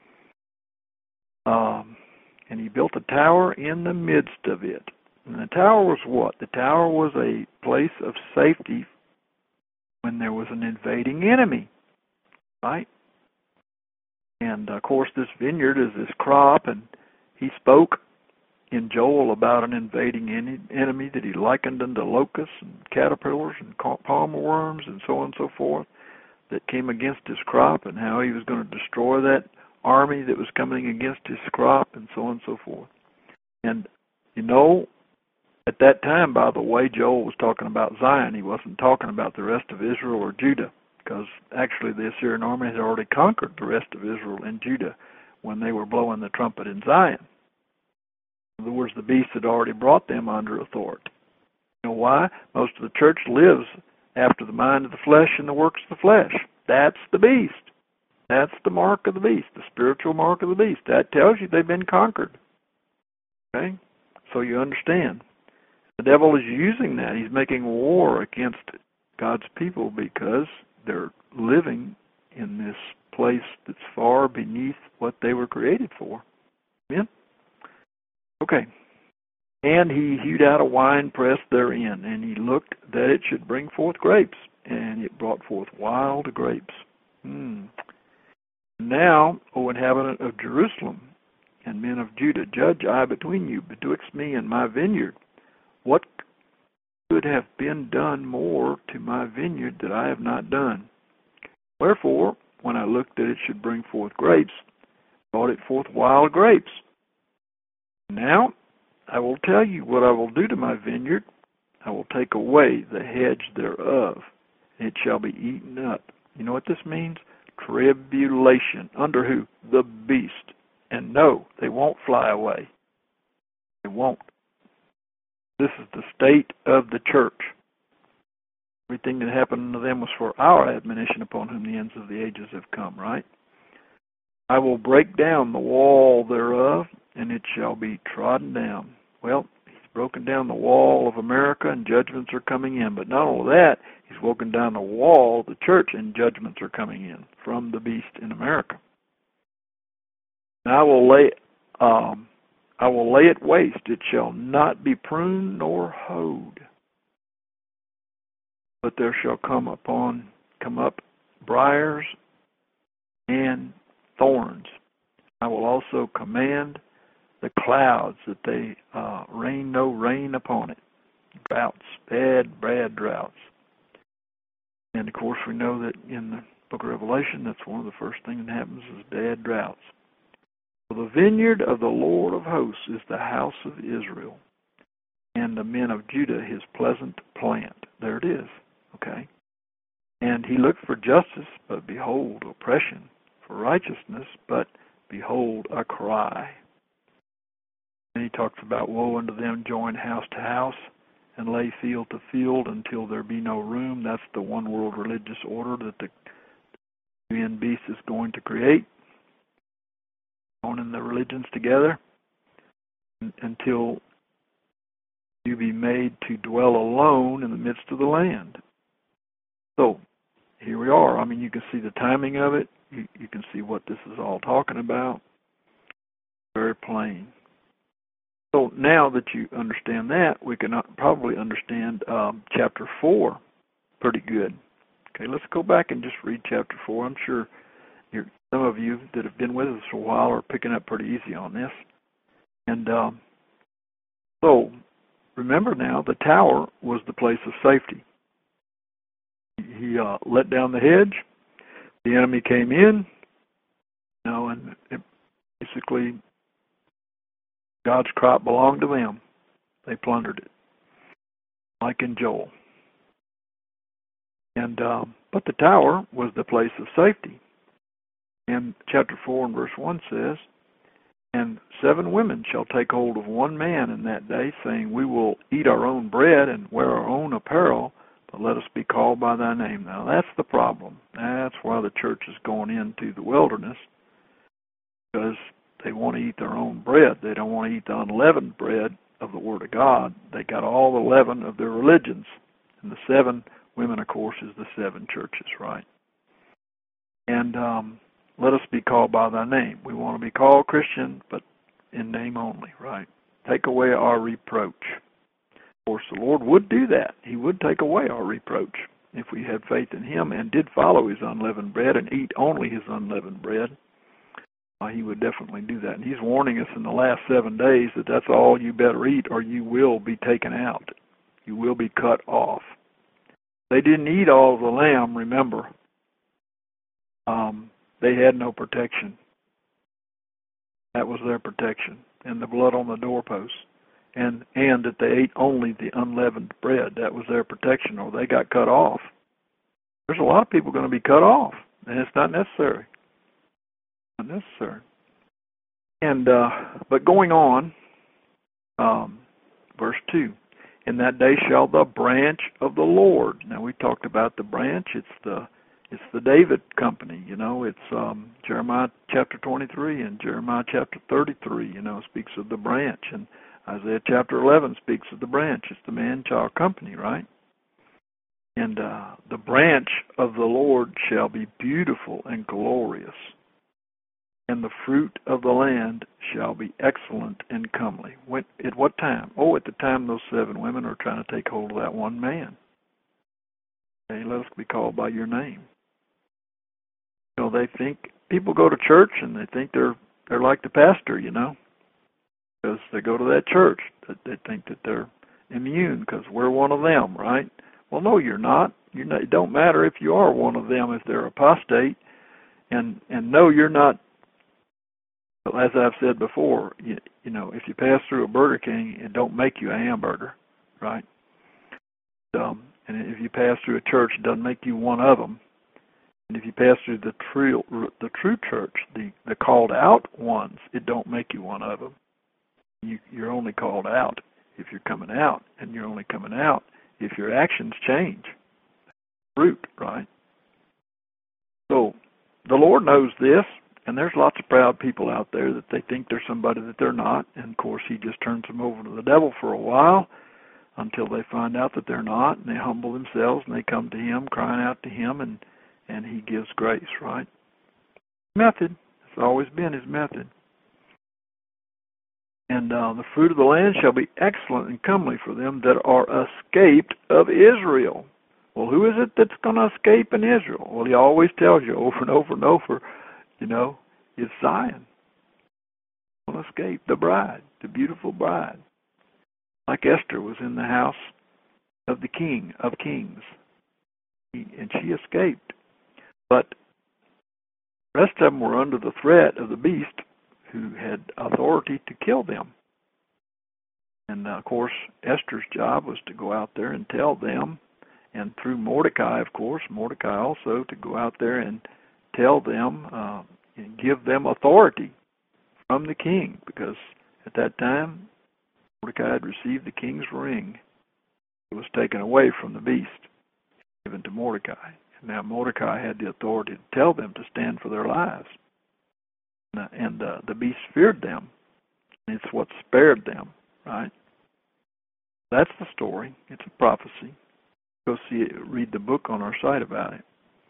And he built a tower in the midst of it. And the tower was what? The tower was a place of safety when there was an invading enemy, right? And, of course, this vineyard is this crop, and he spoke in Joel about an invading enemy that he likened unto locusts and caterpillars and palmer worms and so on and so forth that came against his crop, and how he was going to destroy that army that was coming against his crop and so on and so forth. And, you know, at that time, by the way, Joel was talking about Zion. He wasn't talking about the rest of Israel or Judah, because actually the Assyrian army had already conquered the rest of Israel and Judah when they were blowing the trumpet in Zion. In other words, the beast had already brought them under authority. You know why? Most of the church lives after the mind of the flesh and the works of the flesh. That's the beast. That's the mark of the beast, the spiritual mark of the beast. That tells you they've been conquered. Okay? So you understand. The devil is using that. He's making war against God's people because they're living in this place that's far beneath what they were created for. Amen? Okay. And he hewed out a winepress therein, and he looked that it should bring forth grapes, and it brought forth wild grapes. Now, O inhabitant of Jerusalem, and men of Judah, judge I between you, betwixt me and my vineyard. What could have been done more to my vineyard that I have not done? Wherefore, when I looked that it should bring forth grapes, brought it forth wild grapes. Now, I will tell you what I will do to my vineyard. I will take away the hedge thereof, and it shall be eaten up. You know what this means? Tribulation. Under who? The beast. And no, they won't fly away. They won't. This is the state of the church. Everything that happened to them was for our admonition, upon whom the ends of the ages have come, right? I will break down the wall thereof, and it shall be trodden down. Well, he's broken down the wall of America, and judgments are coming in. But not only that, he's broken down the wall of the church, and judgments are coming in from the beast in America. And I will lay it waste; it shall not be pruned nor hoed. But there shall come up briars and thorns. I will also command the clouds that they rain no rain upon it. Droughts, bad droughts. And of course we know that in the book of Revelation, that's one of the first things that happens is bad droughts. For the vineyard of the Lord of hosts is the house of Israel, and the men of Judah his pleasant plant. There it is, okay? And he looked for justice, but behold, oppression, for righteousness, but behold, a cry. And he talks about, woe unto them, join house to house, and lay field to field until there be no room. That's the one world religious order that the UN beast is going to create, joining the religions together, until you be made to dwell alone in the midst of the land. So, here we are. I mean, you can see the timing of it. You can see what this is all talking about. Very plain. So now that you understand that, we can probably understand chapter 4 pretty good. Okay, let's go back and just read chapter 4. I'm sure some of you that have been with us for a while are picking up pretty easy on this. And so, remember now, the tower was the place of safety. He let down the hedge. The enemy came in, and basically God's crop belonged to them. They plundered it, like in Joel. And but the tower was the place of safety. And chapter 4 and verse 1 says, and 7 women shall take hold of one man in that day, saying, we will eat our own bread and wear our own apparel, but let us be called by thy name. Now that's the problem. That's why the church is going into the wilderness, because they want to eat their own bread. They don't want to eat the unleavened bread of the Word of God. They got all the leaven of their religions. And the 7 women, of course, is the 7 churches, right? And let us be called by thy name. We want to be called Christian, but in name only, right? Take away our reproach. Of course, the Lord would do that. He would take away our reproach if we had faith in Him and did follow His unleavened bread and eat only His unleavened bread. He would definitely do that. And He's warning us in the last 7 days that that's all you better eat or you will be taken out. You will be cut off. They didn't eat all of the lamb, remember. They had no protection. That was their protection. And the blood on the doorposts. And that they ate only the unleavened bread. That was their protection, or they got cut off. There's a lot of people going to be cut off, and it's not necessary. Not necessary. And but going on, verse 2, in that day shall the branch of the Lord. Now we talked about the branch. It's the David company. It's Jeremiah chapter 23 and Jeremiah chapter 33. Speaks of the branch, and Isaiah chapter 11 speaks of the branch. It's the man-child company, right? And the branch of the Lord shall be beautiful and glorious, and the fruit of the land shall be excellent and comely. At what time? Oh, at the time those 7 women are trying to take hold of that one man. Hey, let us be called by your name. You know, they think, people go to church and they think they're like the pastor, you know, because they go to that church. They think that they're immune because we're one of them, right? Well, no, you're not. It don't matter if you are one of them if they're apostate. And no, you're not. As I've said before, you know, if you pass through a Burger King, it don't make you a hamburger, right? And if you pass through a church, it doesn't make you one of them. And if you pass through the true church, the called out ones, it don't make you one of them. You're only called out if you're coming out, and you're only coming out if your actions change. Fruit, right? So the Lord knows this, and there's lots of proud people out there that they think they're somebody that they're not, and of course He just turns them over to the devil for a while until they find out that they're not, and they humble themselves, and they come to Him, crying out to Him, and He gives grace, right? Method. It's always been His method. And the fruit of the land shall be excellent and comely for them that are escaped of Israel. Well, who is it that's going to escape in Israel? Well, He always tells you over and over and over, you know, it's Zion. Will escape, the bride, the beautiful bride. Like Esther was in the house of the King of Kings, and she escaped. But the rest of them were under the threat of the beast, who had authority to kill them. And of course, Esther's job was to go out there and tell them, and through Mordecai, of course, Mordecai also, to go out there and tell them and give them authority from the king, because at that time, Mordecai had received the king's ring. It was taken away from the beast, given to Mordecai. And now Mordecai had the authority to tell them to stand for their lives. And the beast feared them. It's what spared them, right? That's the story. It's a prophecy. Go read the book on our site about it.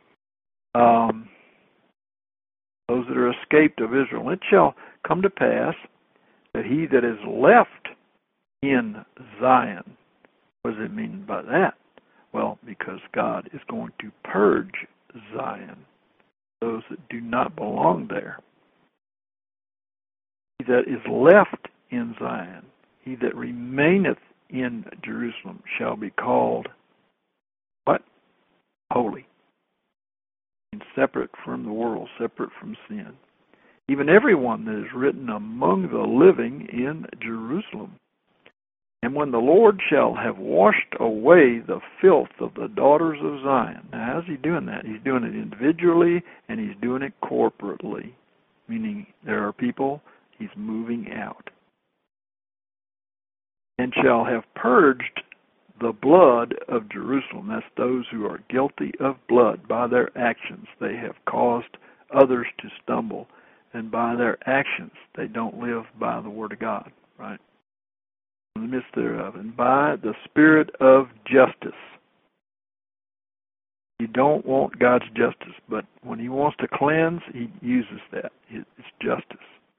Those that are escaped of Israel. It shall come to pass that he that is left in Zion. What does it mean by that? Well, because God is going to purge Zion, those that do not belong there. He that is left in Zion, he that remaineth in Jerusalem, shall be called what? Holy. And separate from the world, separate from sin. Even everyone that is written among the living in Jerusalem. And when the Lord shall have washed away the filth of the daughters of Zion. Now, how's He doing that? He's doing it individually, and He's doing it corporately. Meaning there are people He's moving out. And shall have purged the blood of Jerusalem. That's those who are guilty of blood by their actions. They have caused others to stumble. And by their actions, they don't live by the Word of God, right? In the midst thereof. And by the Spirit of justice. You don't want God's justice, but when He wants to cleanse, He uses that. It's justice.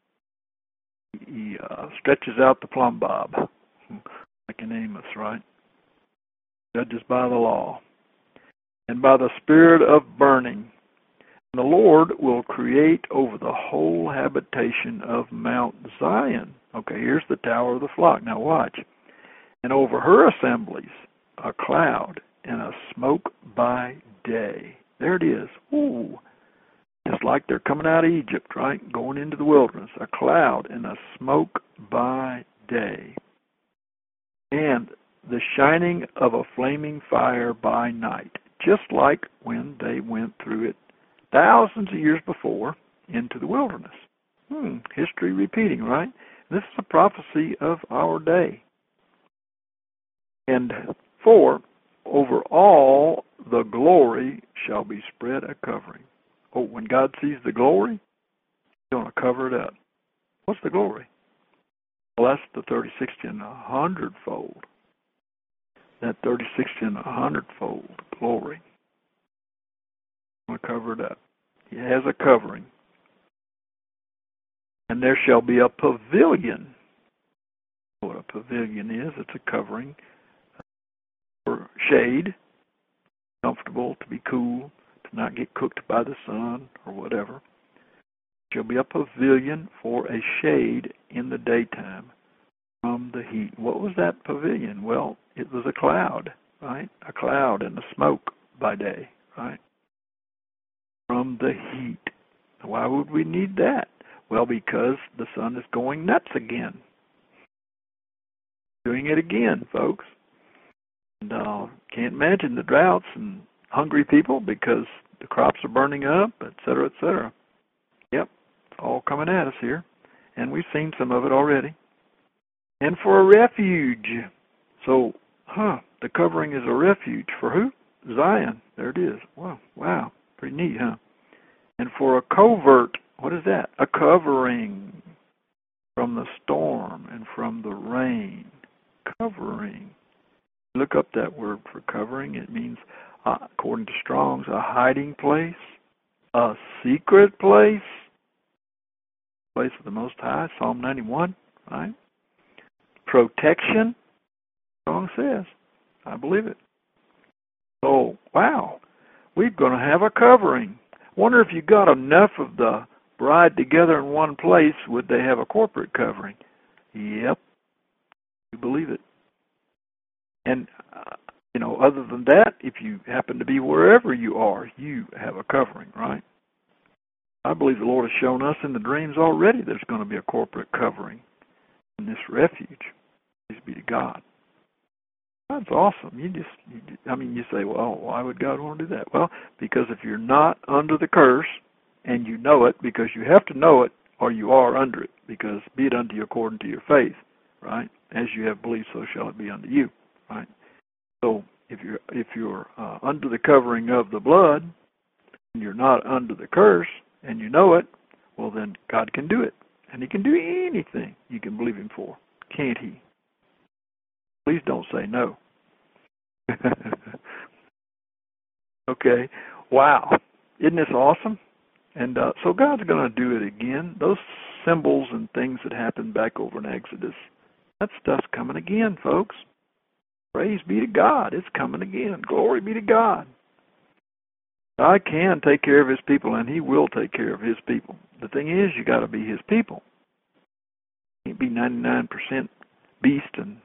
He stretches out the plumb bob, like in Amos, right? Judges by the law. And by the Spirit of burning. And the Lord will create over the whole habitation of Mount Zion. Okay, here's the tower of the flock. Now watch. And over her assemblies, a cloud and a smoke by day. There it is. Ooh. Just like they're coming out of Egypt, right? Going into the wilderness. A cloud and a smoke by day. And the shining of a flaming fire by night. Just like when they went through it thousands of years before into the wilderness. History repeating, right? This is a prophecy of our day. And 4, over all the glory shall be spread a covering. Oh, when God sees the glory, He's going to cover it up. What's the glory? Well, that's the 30, 60, and 100-fold. That 30, 60, and 100-fold glory. I'm going to cover it up. He has a covering. And there shall be a pavilion. What a pavilion is, it's a covering for shade, comfortable, to be cool, to not get cooked by the sun or whatever. Shall be a pavilion for a shade in the daytime from the heat. What was that pavilion? Well, it was a cloud, right? A cloud and a smoke by day, right? From the heat. Why would we need that? Well, because the sun is going nuts again. Doing it again, folks. And can't imagine the droughts and hungry people because the crops are burning up, et cetera, et cetera. Yep, it's all coming at us here. And we've seen some of it already. And for a refuge. So, the covering is a refuge. For who? Zion. There it is. Wow. Pretty neat, huh? And for a covert, what is that? A covering from the storm and from the rain. Covering. Look up that word for covering. It means, according to Strong's, a hiding place, a secret place of the Most High, Psalm 91, right? Protection, Strong says. I believe it. So, wow, we're going to have a covering. Wonder if you got enough of the bride together in one place, would they have a corporate covering? Yep, you believe it. And, other than that, if you happen to be wherever you are, you have a covering, right? I believe the Lord has shown us in the dreams already there's going to be a corporate covering in this refuge. Praise be to God. That's awesome. You say, well, why would God want to do that? Well, because if you're not under the curse, and you know it, because you have to know it, or you are under it, because be it unto you according to your faith, right? As you have believed, so shall it be unto you, right? So if you're under the covering of the blood, and you're not under the curse, and you know it, well then God can do it, and He can do anything you can believe Him for, can't He? Please don't say no. Okay. Wow. Isn't this awesome? And so God's going to do it again. Those symbols and things that happened back over in Exodus, that stuff's coming again, folks. Praise be to God. It's coming again. Glory be to God. God can take care of His people, and He will take care of His people. The thing is, you got to be His people. You can't be 99% beast and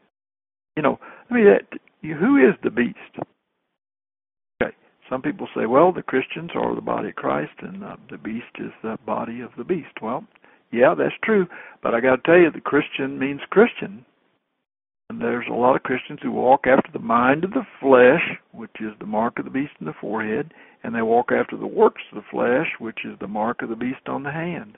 who is the beast? Okay, some people say, well, the Christians are the body of Christ, and the beast is the body of the beast. Well, yeah, that's true, but I got to tell you, the Christian means Christian, and there's a lot of Christians who walk after the mind of the flesh, which is the mark of the beast in the forehead, and they walk after the works of the flesh, which is the mark of the beast on the hand.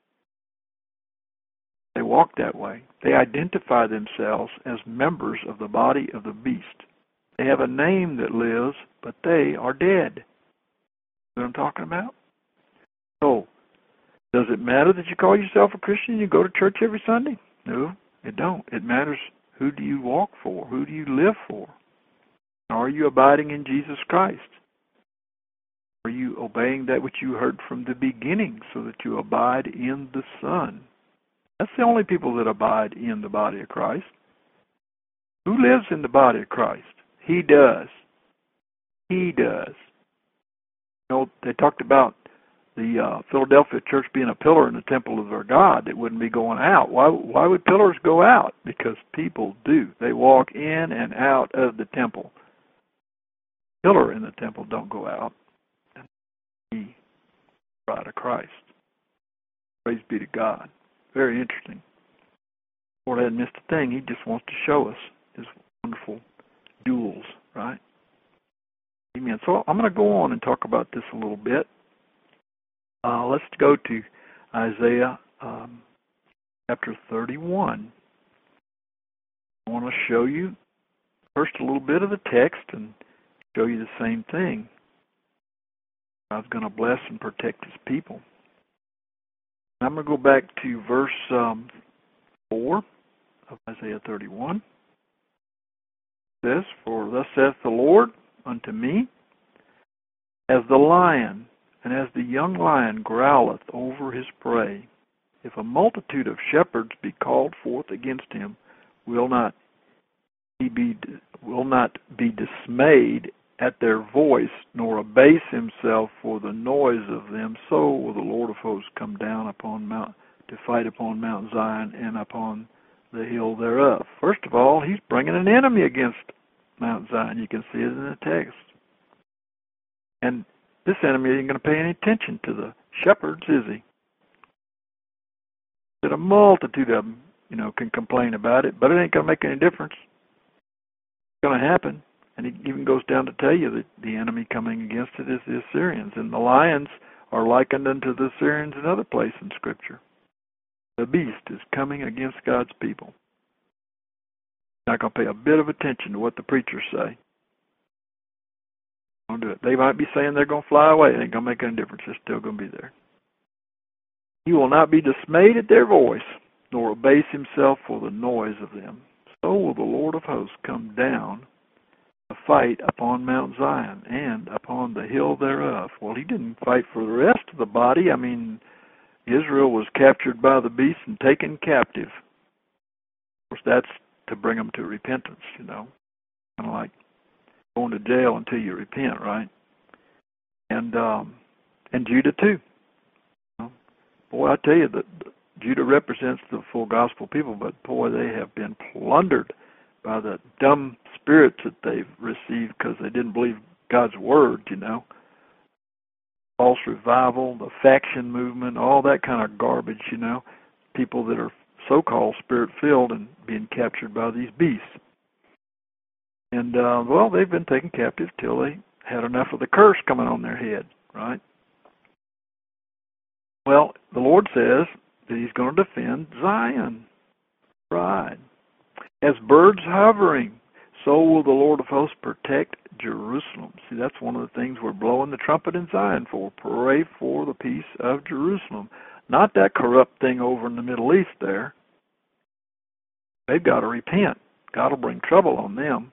They walk that way. They identify themselves as members of the body of the beast. They have a name that lives, but they are dead. You know what I'm talking about? So, does it matter that you call yourself a Christian and you go to church every Sunday? No, it don't. It matters who do you walk for? Who do you live for? Are you abiding in Jesus Christ? Are you obeying that which you heard from the beginning so that you abide in the Son? That's the only people that abide in the body of Christ. Who lives in the body of Christ? He does. He does. They talked about the Philadelphia church being a pillar in the temple of their God that wouldn't be going out. Why would pillars go out? Because people do. They walk in and out of the temple. Pillar in the temple don't go out. And the bride of Christ. Praise be to God. Very interesting. Lord hadn't missed a thing. He just wants to show us His wonderful jewels, right? Amen. So I'm going to go on and talk about this a little bit. Let's go to Isaiah chapter 31. I want to show you first a little bit of the text and show you the same thing. God's going to bless and protect His people. I'm going to go back to verse 4 of Isaiah 31 says, "For thus saith the Lord unto me, as the lion and as the young lion growleth over his prey, if a multitude of shepherds be called forth against him, will not be dismayed at their voice, nor abase himself for the noise of them, so will the Lord of hosts come down to fight upon Mount Zion and upon the hill thereof." First of all, he's bringing an enemy against Mount Zion. You can see it in the text. And this enemy isn't going to pay any attention to the shepherds, is he? That a multitude of them, can complain about it, but it ain't going to make any difference. It's going to happen. And he even goes down to tell you that the enemy coming against it is the Assyrians. And the lions are likened unto the Assyrians in other places in Scripture. The beast is coming against God's people. Not going to pay a bit of attention to what the preachers say. Don't do it. They might be saying they're going to fly away. It ain't going to make any difference. They're still going to be there. He will not be dismayed at their voice, nor abase himself for the noise of them. So will the Lord of hosts come down to fight upon Mount Zion and upon the hill thereof. Well, he didn't fight for the rest of the body. I mean, Israel was captured by the beast and taken captive. Of course, that's to bring them to repentance, Kind of like going to jail until you repent, right? And Judah too. Boy, I tell you that Judah represents the full gospel people, but boy, they have been plundered by the dumb spirits that they've received because they didn't believe God's word, False revival, the faction movement, all that kind of garbage, People that are so-called spirit-filled and being captured by these beasts. And, they've been taken captive till they had enough of the curse coming on their head, right? Well, the Lord says that he's going to defend Zion, bride. As birds hovering, so will the Lord of hosts protect Jerusalem. See, that's one of the things we're blowing the trumpet in Zion for. Pray for the peace of Jerusalem. Not that corrupt thing over in the Middle East there. They've got to repent. God will bring trouble on them.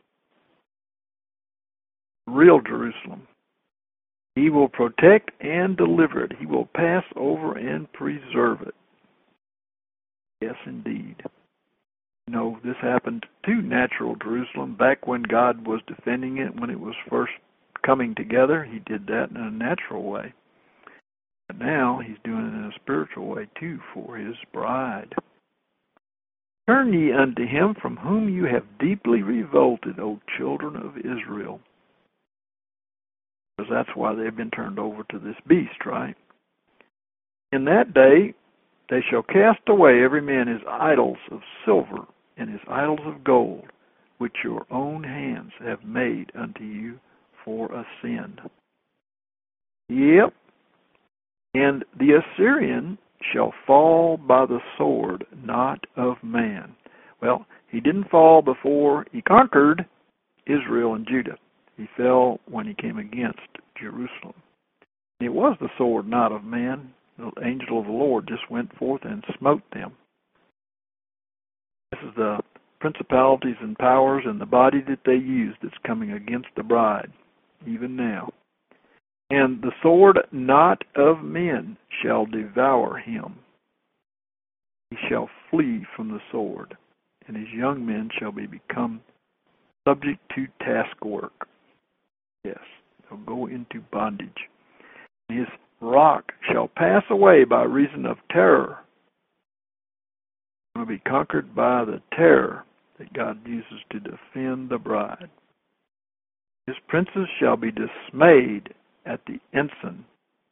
Real Jerusalem. He will protect and deliver it. He will pass over and preserve it. Yes, indeed. This happened to natural Jerusalem back when God was defending it, when it was first coming together. He did that in a natural way. But now he's doing it in a spiritual way too for his bride. Turn ye unto him from whom you have deeply revolted, O children of Israel. Because that's why they've been turned over to this beast, right? In that day they shall cast away every man his idols of silver and his idols of gold, which your own hands have made unto you for a sin. Yep. And the Assyrian shall fall by the sword, not of man. Well, he didn't fall before he conquered Israel and Judah. He fell when he came against Jerusalem. It was the sword, not of man. The angel of the Lord just went forth and smote them. This is the principalities and powers and the body that they use that's coming against the bride, even now. And the sword not of men shall devour him. He shall flee from the sword, and his young men shall become subject to taskwork. Yes, they'll go into bondage. His rock shall pass away by reason of terror. Will be conquered by the terror that God uses to defend the bride. His princes shall be dismayed at the ensign,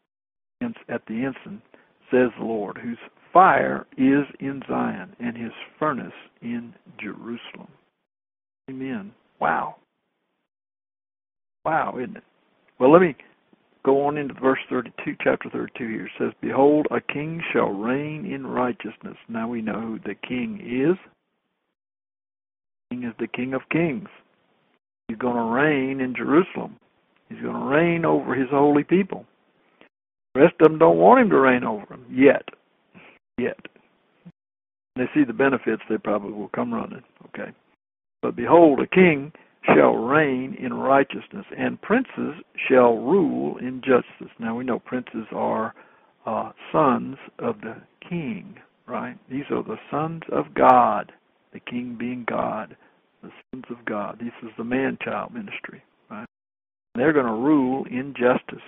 says the Lord, whose fire is in Zion and his furnace in Jerusalem. Amen. Wow. Wow, isn't it? Well, let me go on into verse 32, chapter 32 here. It says, Behold, a king shall reign in righteousness. Now we know who the king is. The king is the King of Kings. He's going to reign in Jerusalem. He's going to reign over his holy people. The rest of them don't want him to reign over them yet. When they see the benefits, they probably will come running. Okay. But behold, a king shall reign in righteousness, and princes shall rule in justice. Now we know princes are sons of the king, right? These are the sons of God, the king being God, the sons of God. This is the man-child ministry, right? They're going to rule in justice.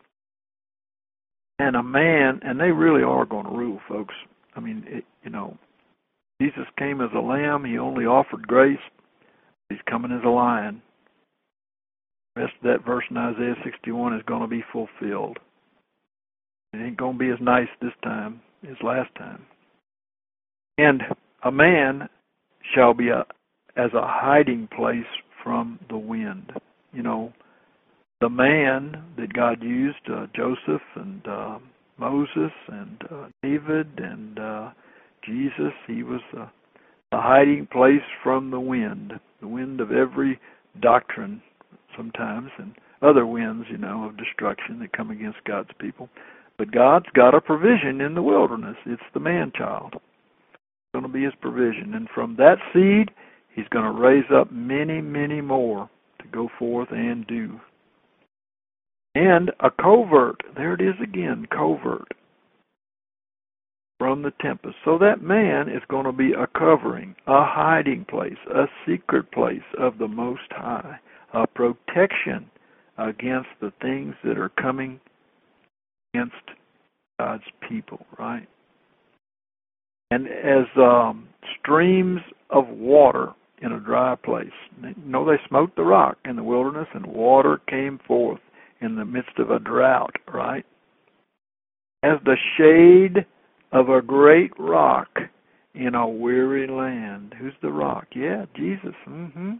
And they really are going to rule, folks. I mean, Jesus came as a lamb. He only offered grace. He's coming as a lion. The rest of that verse in Isaiah 61 is going to be fulfilled. It ain't going to be as nice this time as last time. And a man shall be as a hiding place from the wind. The man that God used, Joseph and Moses and David and Jesus, he was a hiding place from the wind of every doctrine sometimes, and other winds, of destruction that come against God's people. But God's got a provision in the wilderness. It's the man-child. It's going to be his provision. And from that seed, he's going to raise up many, many more to go forth and do. And a covert, there it is again, covert, from the tempest. So that man is going to be a covering, a hiding place, a secret place of the Most High, a protection against the things that are coming against God's people, right? And as streams of water in a dry place. They smote the rock in the wilderness, and water came forth in the midst of a drought, right? As the shade of a great rock in a weary land. Who's the rock? Yeah, Jesus. And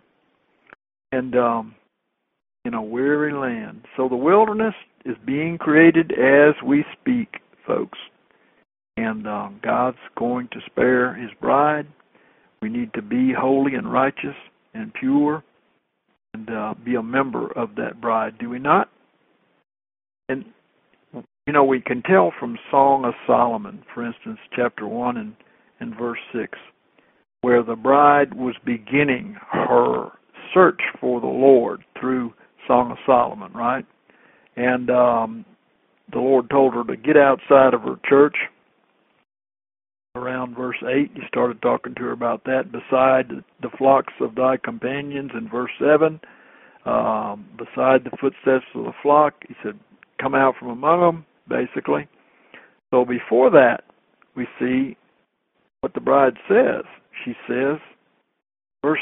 in a weary land. So the wilderness is being created as we speak, folks. And God's going to spare his bride. We need to be holy and righteous and pure and be a member of that bride, do we not? And, we can tell from Song of Solomon, for instance, chapter 1 and verse 6, where the bride was beginning her search for the Lord through Song of Solomon, right? And the Lord told her to get outside of her church. Around verse 8, he started talking to her about that. Beside the flocks of thy companions, in verse 7, beside the footsteps of the flock, he said, come out from among them, basically. So before that, we see what the bride says. She says, verse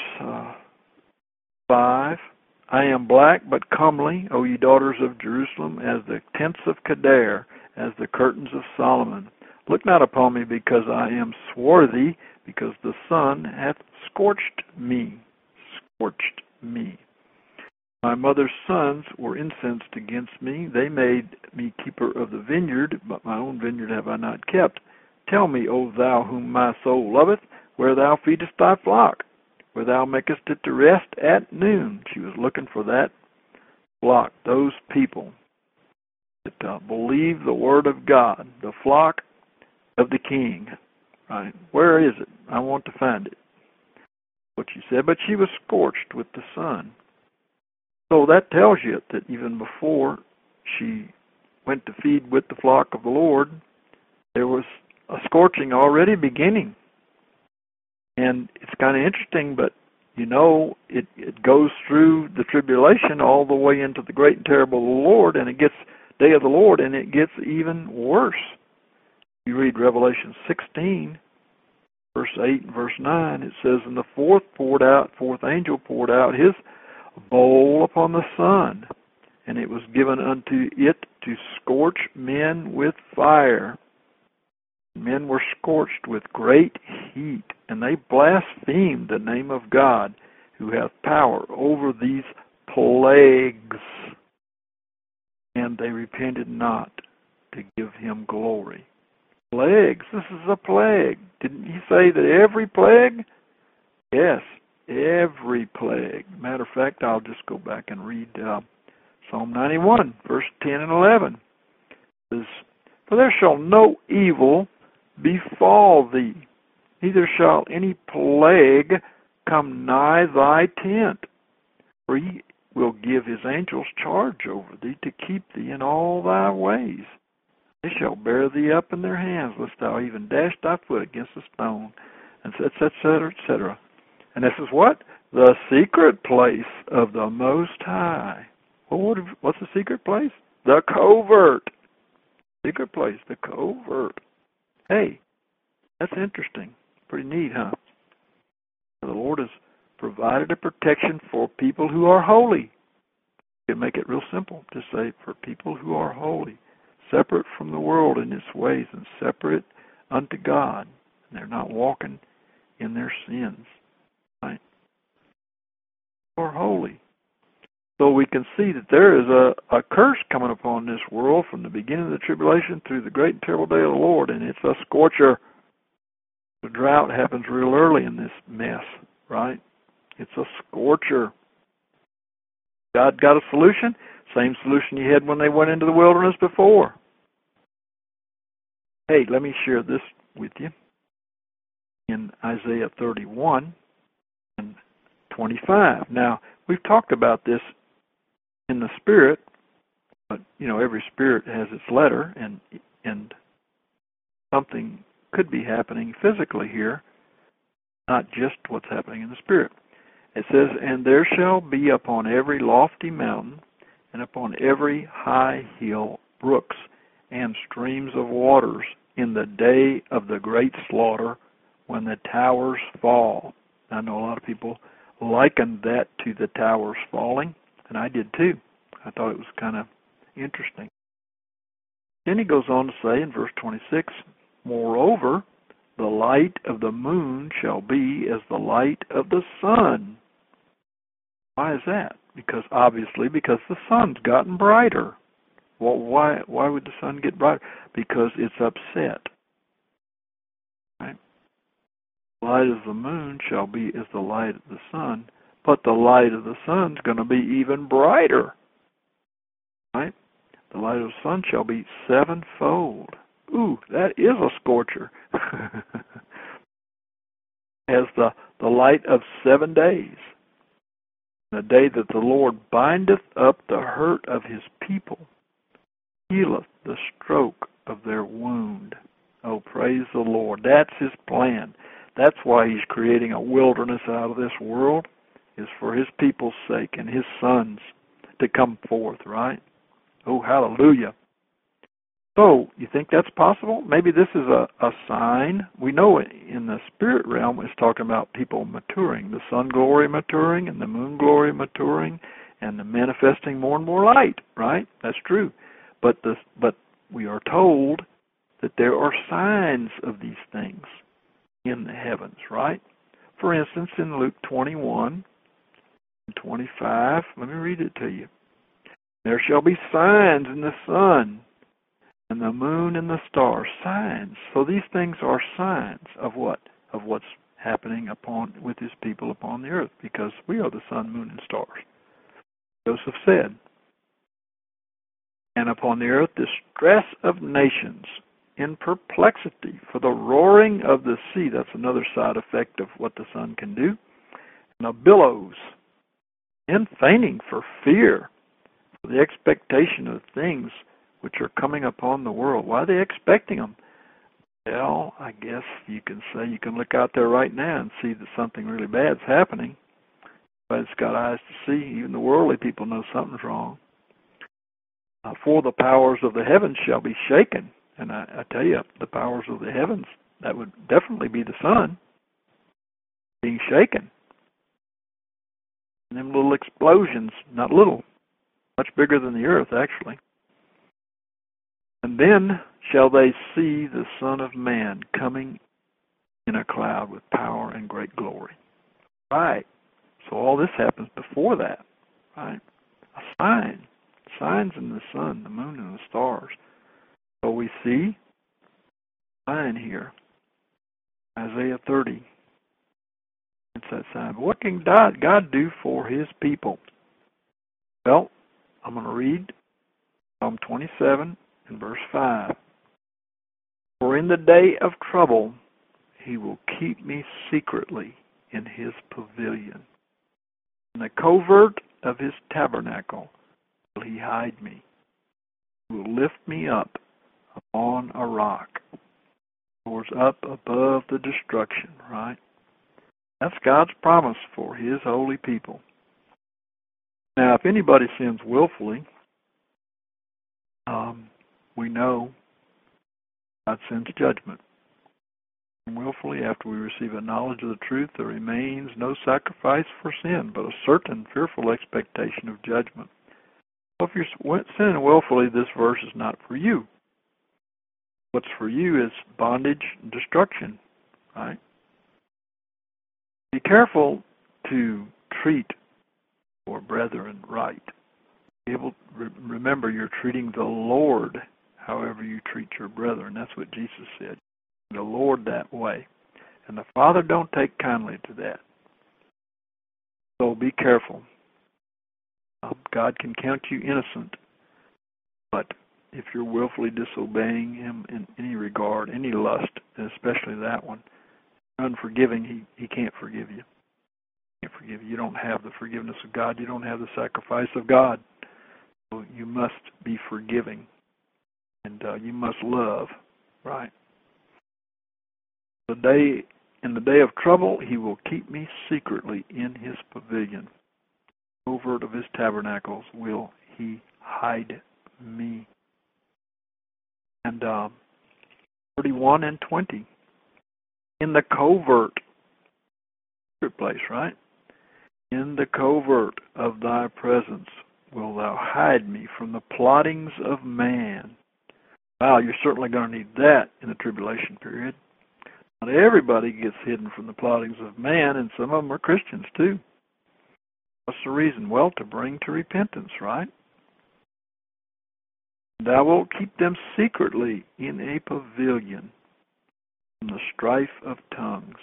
5, I am black but comely, O ye daughters of Jerusalem, as the tents of Kedar, as the curtains of Solomon. Look not upon me, because I am swarthy, because the sun hath scorched me. Scorched me. My mother's sons were incensed against me. They made me keeper of the vineyard, but my own vineyard have I not kept. Tell me, O thou whom my soul loveth, where thou feedest thy flock, where thou makest it to rest at noon. She was looking for that flock, those people that believe the word of God, the flock of the King. Right? Where is it? I want to find it. What she said, but she was scorched with the sun. So that tells you that even before she went to feed with the flock of the Lord, there was a scorching already beginning. And it's kind of interesting, but it goes through the tribulation all the way into the great and terrible of the Lord, and it gets day of the Lord, and it gets even worse. You read Revelation 16, verse 8 and verse 9, it says, and the fourth angel poured out his bowl upon the sun, and it was given unto it to scorch men with fire. Men were scorched with great heat, and they blasphemed the name of God, who hath power over these plagues. And they repented not to give him glory. Plagues. This is a plague. Didn't he say that every plague? Yes, every plague. Matter of fact, I'll just go back and read Psalm 91, verse 10 and 11. It says, for there shall no evil befall thee neither shall any plague come nigh thy tent. For he will give his angels charge over thee to keep thee in all thy ways. They shall bear thee up in their hands, lest thou even dash thy foot against a stone, and etc., etc. And this is what? The secret place of the Most High. Well, what's the secret place? The covert. Secret place, the covert. Hey, that's interesting. Pretty neat, huh? The Lord has provided a protection for people who are holy. You can make it real simple to say for people who are holy, separate from the world in its ways and separate unto God. And they're not walking in their sins. Right? Or holy. So we can see that there is a curse coming upon this world from the beginning of the tribulation through the great and terrible day of the Lord, and it's a scorcher. The drought happens real early in this mess, right? It's a scorcher. God got a solution, same solution you had when they went into the wilderness before. Hey, let me share this with you. In Isaiah 31 and 25. Now, we've talked about this in the spirit, but every spirit has its letter, and something could be happening physically here, not just what's happening in the spirit. It says, and there shall be upon every lofty mountain and upon every high hill brooks and streams of waters in the day of the great slaughter when the towers fall. I know a lot of people likened that to the towers falling, and I did too. I thought it was kind of interesting. Then he goes on to say in verse 26, moreover, the light of the moon shall be as the light of the sun. Why is that? Because the sun's gotten brighter. Well, why would the sun get brighter? Because it's upset. Right? The light of the moon shall be as the light of the sun, but the light of the sun's going to be even brighter. Right? The light of the sun shall be sevenfold. Ooh, that is a scorcher. As the light of 7 days. The day that the Lord bindeth up the hurt of his people, healeth the stroke of their wound. Oh, praise the Lord. That's his plan. That's why he's creating a wilderness out of this world, is for his people's sake and his sons to come forth, right? Oh, hallelujah. So, you think that's possible? Maybe this is a sign. We know in the spirit realm it's talking about people maturing, the sun glory maturing and the moon glory maturing and the manifesting more and more light, right? That's true. But we are told that there are signs of these things in the heavens, right? For instance, in Luke 21 and 25, let me read it to you. There shall be signs in the sun, and the moon and the stars, signs. So these things are signs of what? Of what's happening with his people upon the earth, because we are the sun, moon, and stars. Joseph said, and upon the earth distress of nations, in perplexity, for the roaring of the sea, that's another side effect of what the sun can do, and the billows, in fainting for fear, for the expectation of things which are coming upon the world. Why are they expecting them? Well, I guess you can say you can look out there right now and see that something really bad's happening. But it's got eyes to see. Even the worldly people know something's wrong. For the powers of the heavens shall be shaken. And I tell you, the powers of the heavens, that would definitely be the sun being shaken. And them little explosions, not little, much bigger than the earth, actually. And then shall they see the Son of Man coming in a cloud with power and great glory. Right. So all this happens before that. Right. A sign. Signs in the sun, the moon, and the stars. So we see a sign here. Isaiah 30. It's that sign. What can God do for his people? Well, I'm going to read Psalm 27 and verse 5. For in the day of trouble he will keep me secretly in his pavilion. In the covert of his tabernacle will he hide me. He will lift me up upon a rock. Soars up above the destruction, right? That's God's promise for his holy people. Now, if anybody sins willfully, we know God sends judgment. And willfully, after we receive a knowledge of the truth, there remains no sacrifice for sin, but a certain fearful expectation of judgment. So if you're sinning willfully, this verse is not for you. What's for you is bondage and destruction, right? Be careful to treat your brethren right. Remember, you're treating the Lord however you treat your brethren. That's what Jesus said. The Lord that way. And the Father don't take kindly to that. So be careful. God can count you innocent, but if you're willfully disobeying him in any regard, any lust, and especially that one, unforgiving, he can't forgive you. He can't forgive you. You don't have the forgiveness of God. You don't have the sacrifice of God. So you must be forgiving, and you must love, right? In the day of trouble, he will keep me secretly in his pavilion. Covert of his tabernacles will he hide me. And 31 and 20. In the covert, secret place, right? In the covert of thy presence will thou hide me from the plottings of man. Wow, you're certainly going to need that in the tribulation period. Not everybody gets hidden from the plottings of man, and some of them are Christians too. What's the reason? Well, to bring to repentance, right? Thou wilt keep them secretly in a pavilion from the strife of tongues.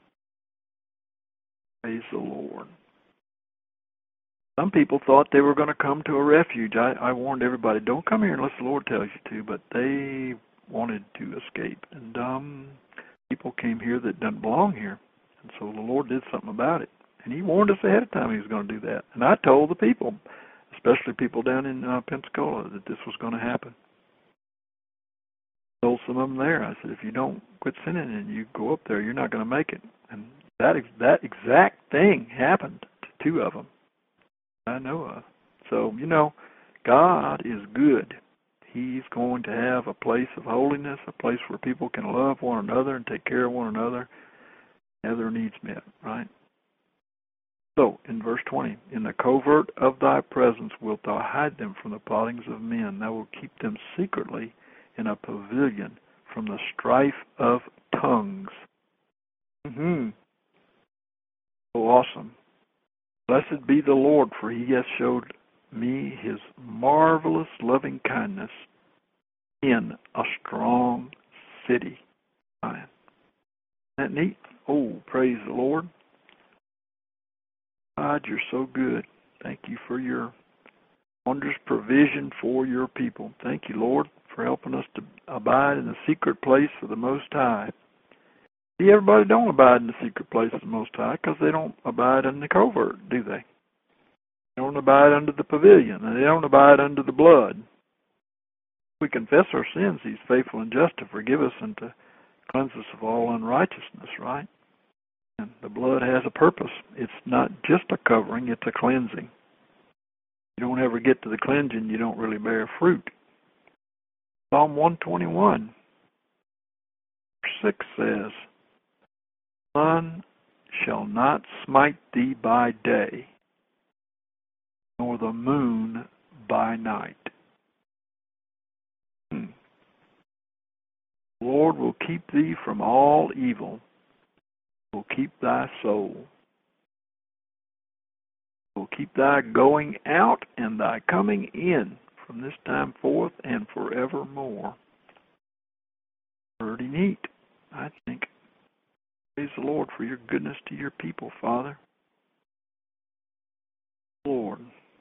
Praise the Lord. Some people thought they were going to come to a refuge. I warned everybody, don't come here unless the Lord tells you to, but they wanted to escape. And people came here that didn't belong here. And so the Lord did something about it. And he warned us ahead of time he was going to do that. And I told the people, especially people down in Pensacola, that this was going to happen. I told some of them there, I said, if you don't quit sinning and you go up there, you're not going to make it. And that exact thing happened to two of them I know of. So, God is good. He's going to have a place of holiness, a place where people can love one another and take care of one another, have their needs met, right? So, in verse 20, in the covert of thy presence wilt thou hide them from the plottings of men. Thou wilt keep them secretly in a pavilion from the strife of tongues. So awesome. Blessed be the Lord, for he hath showed me his marvelous loving kindness in a strong city. Isn't that neat? Oh, praise the Lord. God, you're so good. Thank you for your wondrous provision for your people. Thank you, Lord, for helping us to abide in the secret place of the Most High. See, everybody don't abide in the secret place of the Most High because they don't abide in the covert, do they? They don't abide under the pavilion, and they don't abide under the blood. If we confess our sins, he's faithful and just to forgive us and to cleanse us of all unrighteousness, right? And the blood has a purpose. It's not just a covering, it's a cleansing. You don't ever get to the cleansing, you don't really bear fruit. Psalm 121, verse 6 says, sun shall not smite thee by day, nor the moon by night. The Lord will keep thee from all evil, will keep thy soul, will keep thy going out and thy coming in from this time forth and forevermore. Pretty neat, I think. Praise the Lord for your goodness to your people, Father. Lord,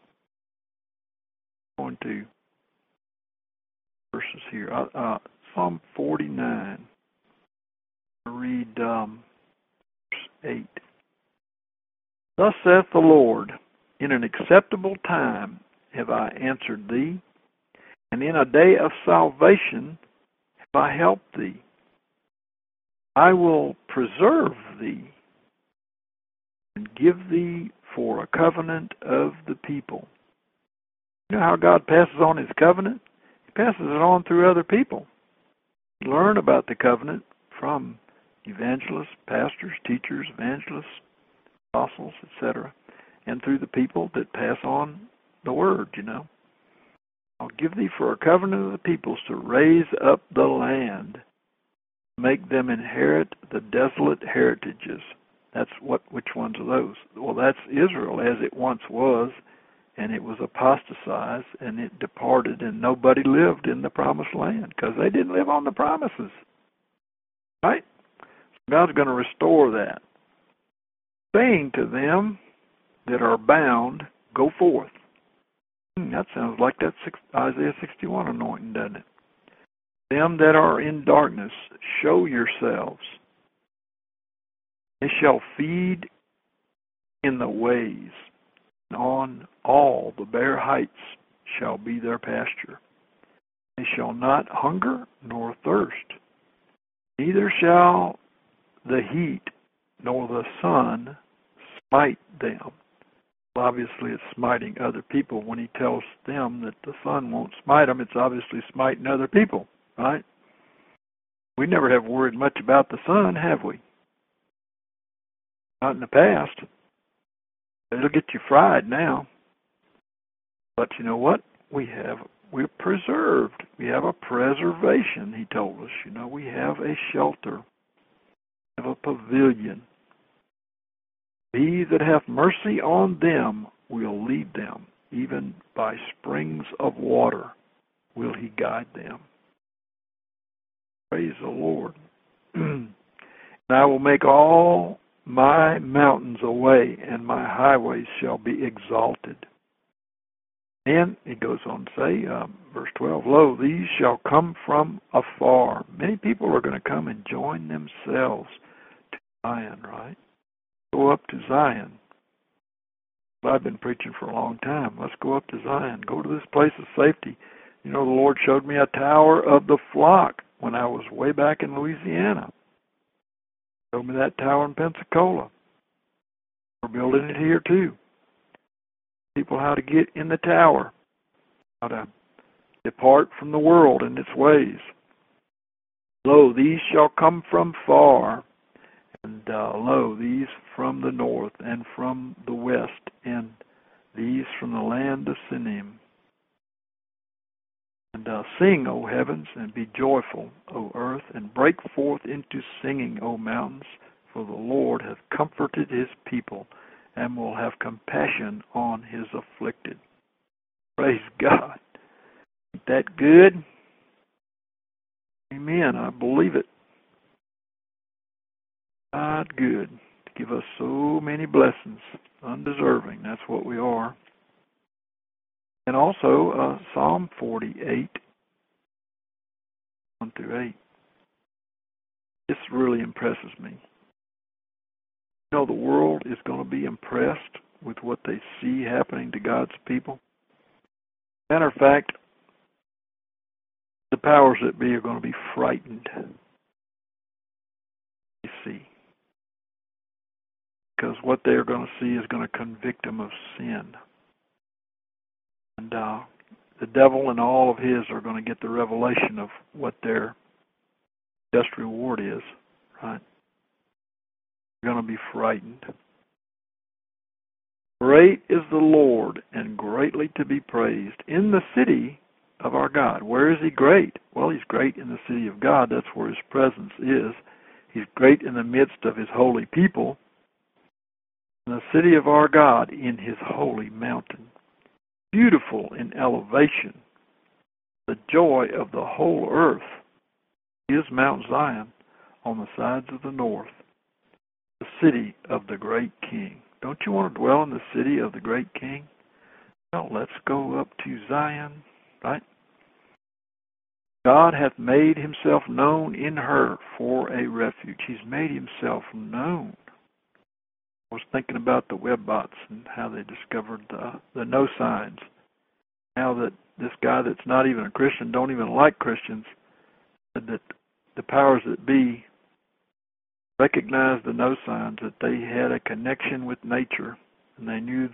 going to verses here. Psalm 49. I read verse 8. Thus saith the Lord, in an acceptable time have I answered thee, and in a day of salvation have I helped thee. I will preserve thee, and give thee for a covenant of the people. You know how God passes on His covenant? He passes it on through other people. Learn about the covenant from evangelists, pastors, teachers, evangelists, apostles, etc., and through the people that pass on the word, I'll give thee for a covenant of the peoples to raise up the land, make them inherit the desolate heritages. Which ones are those? Well, that's Israel as it once was, and it was apostatized, and it departed, and nobody lived in the promised land because they didn't live on the promises. Right? So God's going to restore that. Saying to them that are bound, go forth. That sounds like that Isaiah 61 anointing, doesn't it? Them that are in darkness, show yourselves. They shall feed in the ways. On all the bare heights shall be their pasture. They shall not hunger nor thirst, neither shall the heat nor the sun smite them. Well, obviously it's smiting other people. When he tells them that the sun won't smite them, it's obviously smiting other people, right? We never have worried much about the sun, have we? Not in the past. It'll get you fried now. But you know what? We're preserved. We have a preservation, he told us. We have a shelter. We have a pavilion. He that hath mercy on them will lead them. Even by springs of water will he guide them. Praise the Lord. And I will make all my mountains a way, and my highways shall be exalted. And he goes on to say, verse 12, Lo, these shall come from afar. Many people are going to come and join themselves to Zion, right? Go up to Zion. I've been preaching for a long time. Let's go up to Zion. Go to this place of safety. The Lord showed me a tower of the flock when I was way back in Louisiana. Showed me that tower in Pensacola. We're building it here too. People how to get in the tower, how to depart from the world and its ways. Lo, these shall come from far, and lo, these from the north and from the west, and these from the land of Sinim. And sing, O heavens, and be joyful, O earth, and break forth into singing, O mountains, for the Lord hath comforted his people, and will have compassion on his afflicted. Praise God. Ain't that good? Amen. I believe it. God good to give us so many blessings, undeserving. That's what we are. And also Psalm 48, 1-8. This really impresses me. The world is going to be impressed with what they see happening to God's people. Matter of fact, the powers that be are going to be frightened. You see. Because what they're going to see is going to convict them of sin. And the devil and all of his are going to get the revelation of what their just reward is, right? They're going to be frightened. Great is the Lord, and greatly to be praised in the city of our God. Where is he great? Well, he's great in the city of God. That's where his presence is. He's great in the midst of his holy people. In the city of our God, in his holy mountain. Beautiful in elevation. The joy of the whole earth is Mount Zion on the sides of the north. The city of the great King. Don't you want to dwell in the city of the great King? Well, let's go up to Zion, right? God hath made himself known in her for a refuge. He's made himself known. I was thinking about the Webbots and how they discovered the no signs. Now that this guy that's not even a Christian, don't even like Christians, said that the powers that be recognized the no signs, that they had a connection with nature, and they knew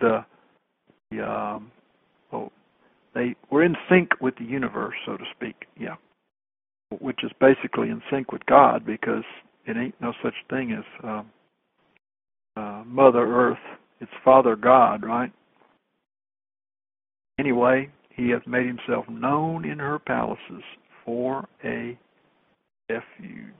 they were in sync with the universe, so to speak, which is basically in sync with God, because it ain't no such thing as Mother Earth. It's Father God, right? Anyway, he hath made himself known in her palaces for a refuge.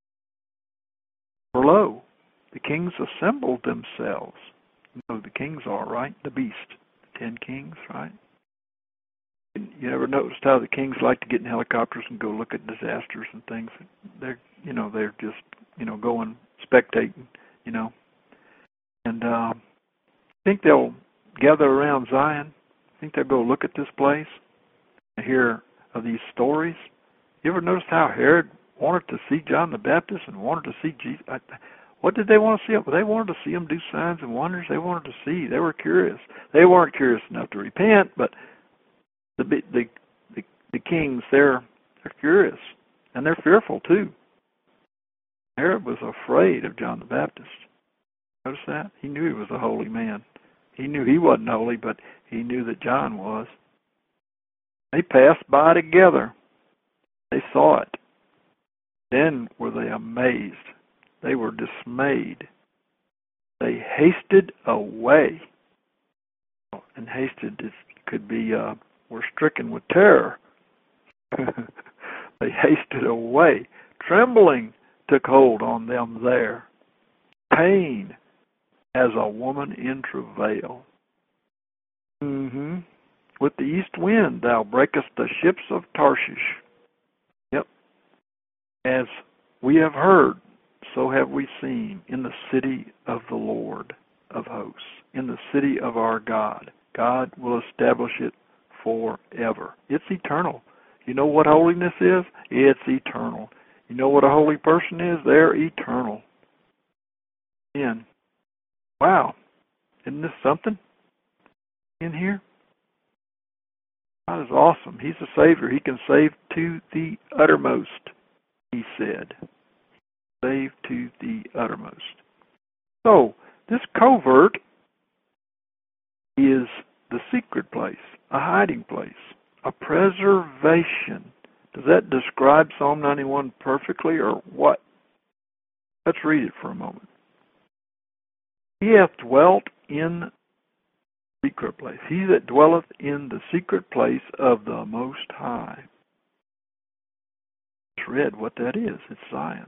For lo, the kings assembled themselves. You know who the kings are, right? The beast. The 10 kings, right? You ever noticed how the kings like to get in helicopters and go look at disasters and things? They're just, going spectating, And I think they'll gather around Zion. I think they'll go look at this place and hear of these stories. You ever notice how Herod wanted to see John the Baptist and wanted to see Jesus? What did they want to see? They wanted to see him do signs and wonders. They wanted to see. They were curious. They weren't curious enough to repent, but the kings, they're curious, and they're fearful too. Herod was afraid of John the Baptist. Notice that? He knew he was a holy man. He knew he wasn't holy, but he knew that John was. They passed by together. They saw it. Then were they amazed. They were dismayed. They hasted away. And hasted could be, were stricken with terror. They hasted away. Trembling took hold on them there. Pain as a woman in travail. With the east wind thou breakest the ships of Tarshish. Yep. As we have heard, so have we seen in the city of the Lord of hosts, in the city of our God. God will establish it forever. It's eternal. You know what holiness is? It's eternal. You know what a holy person is? They're eternal. And wow, isn't this something in here? God is awesome. He's a Savior. He can save to the uttermost, he said. Save to the uttermost. So, this covert is the secret place, a hiding place, a preservation. Does that describe Psalm 91 perfectly, or what? Let's read it for a moment. He hath dwelt in the secret place. He that dwelleth in the secret place of the Most High. Let's read what that is. It's Zion.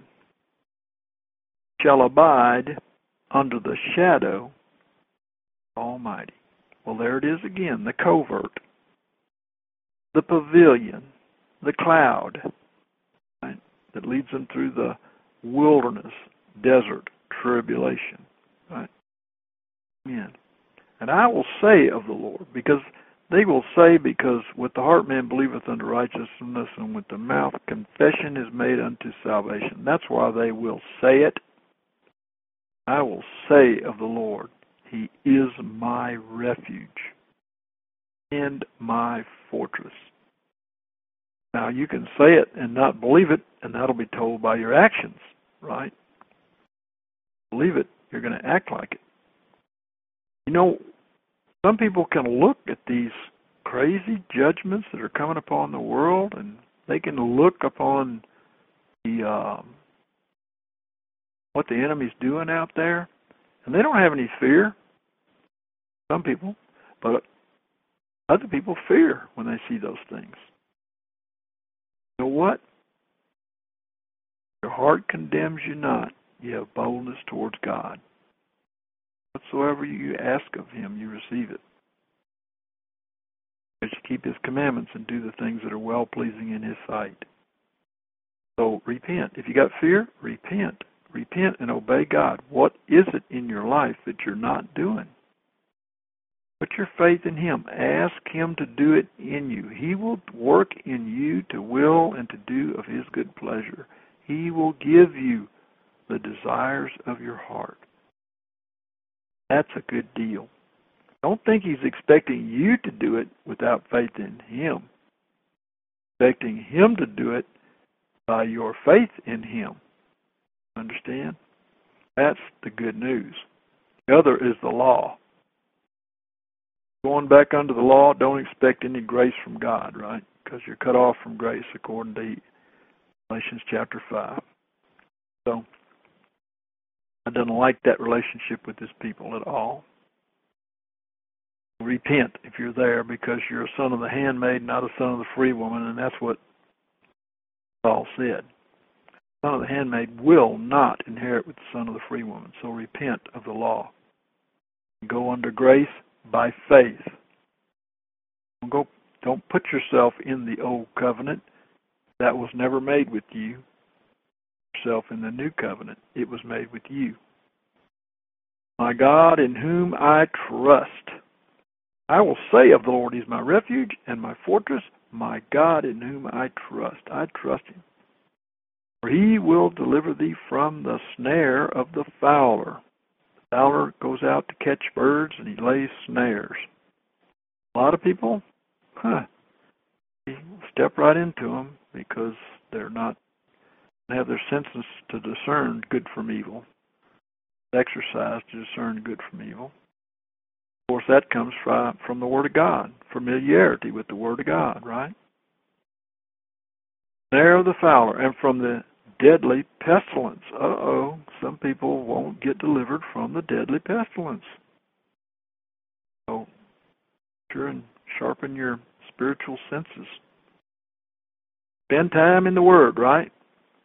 Shall abide under the shadow of the Almighty. Well, there it is again, the covert, the pavilion, the cloud, right, that leads them through the wilderness, desert, tribulation. Right? Amen. And I will say of the Lord, because they will say, because with the heart man believeth unto righteousness, and with the mouth confession is made unto salvation. That's why they will say it. I will say of the Lord, he is my refuge and my fortress. Now, you can say it and not believe it, and that'll be told by your actions, right? Believe it, you're going to act like it. You know, some people can look at these crazy judgments that are coming upon the world, and they can look upon the what the enemy's doing out there, and they don't have any fear. Some people, but other people fear when they see those things. You know what? Your heart condemns you not. You have boldness towards God. Whatsoever you ask of him, you receive it. You should keep his commandments and do the things that are well-pleasing in his sight. So repent. If you got fear, repent. Repent and obey God. What is it in your life that you're not doing? Put your faith in Him. Ask Him to do it in you. He will work in you to will and to do of His good pleasure. He will give you the desires of your heart. That's a good deal. Don't think He's expecting you to do it without faith in Him. Expecting Him to do it by your faith in Him. Understand? That's the good news. The other is the law. Going back under the law, don't expect any grace from God, right? Because you're cut off from grace according to Galatians chapter 5. So, I don't like that relationship with His people at all. Repent if you're there, because you're a son of the handmaid, not a son of the free woman, and that's what Paul said. The son of the handmaid will not inherit with the son of the free woman, so repent of the law. Go under grace by faith. Don't put yourself in the old covenant. That was never made with you. Yourself in the new covenant. It was made with you. My God, in whom I trust. I will say of the Lord, He's my refuge and my fortress, my God in whom I trust. I trust Him. For He will deliver thee from the snare of the fowler. The fowler goes out to catch birds and he lays snares. A lot of people, they step right into them because they have their senses to discern good from evil. Exercise to discern good from evil. Of course, that comes from the Word of God. Familiarity with the Word of God, right? Snare of the fowler, and from the deadly pestilence. Some people won't get delivered from the deadly pestilence. So, sure, and sharpen your spiritual senses. Spend time in the Word, right?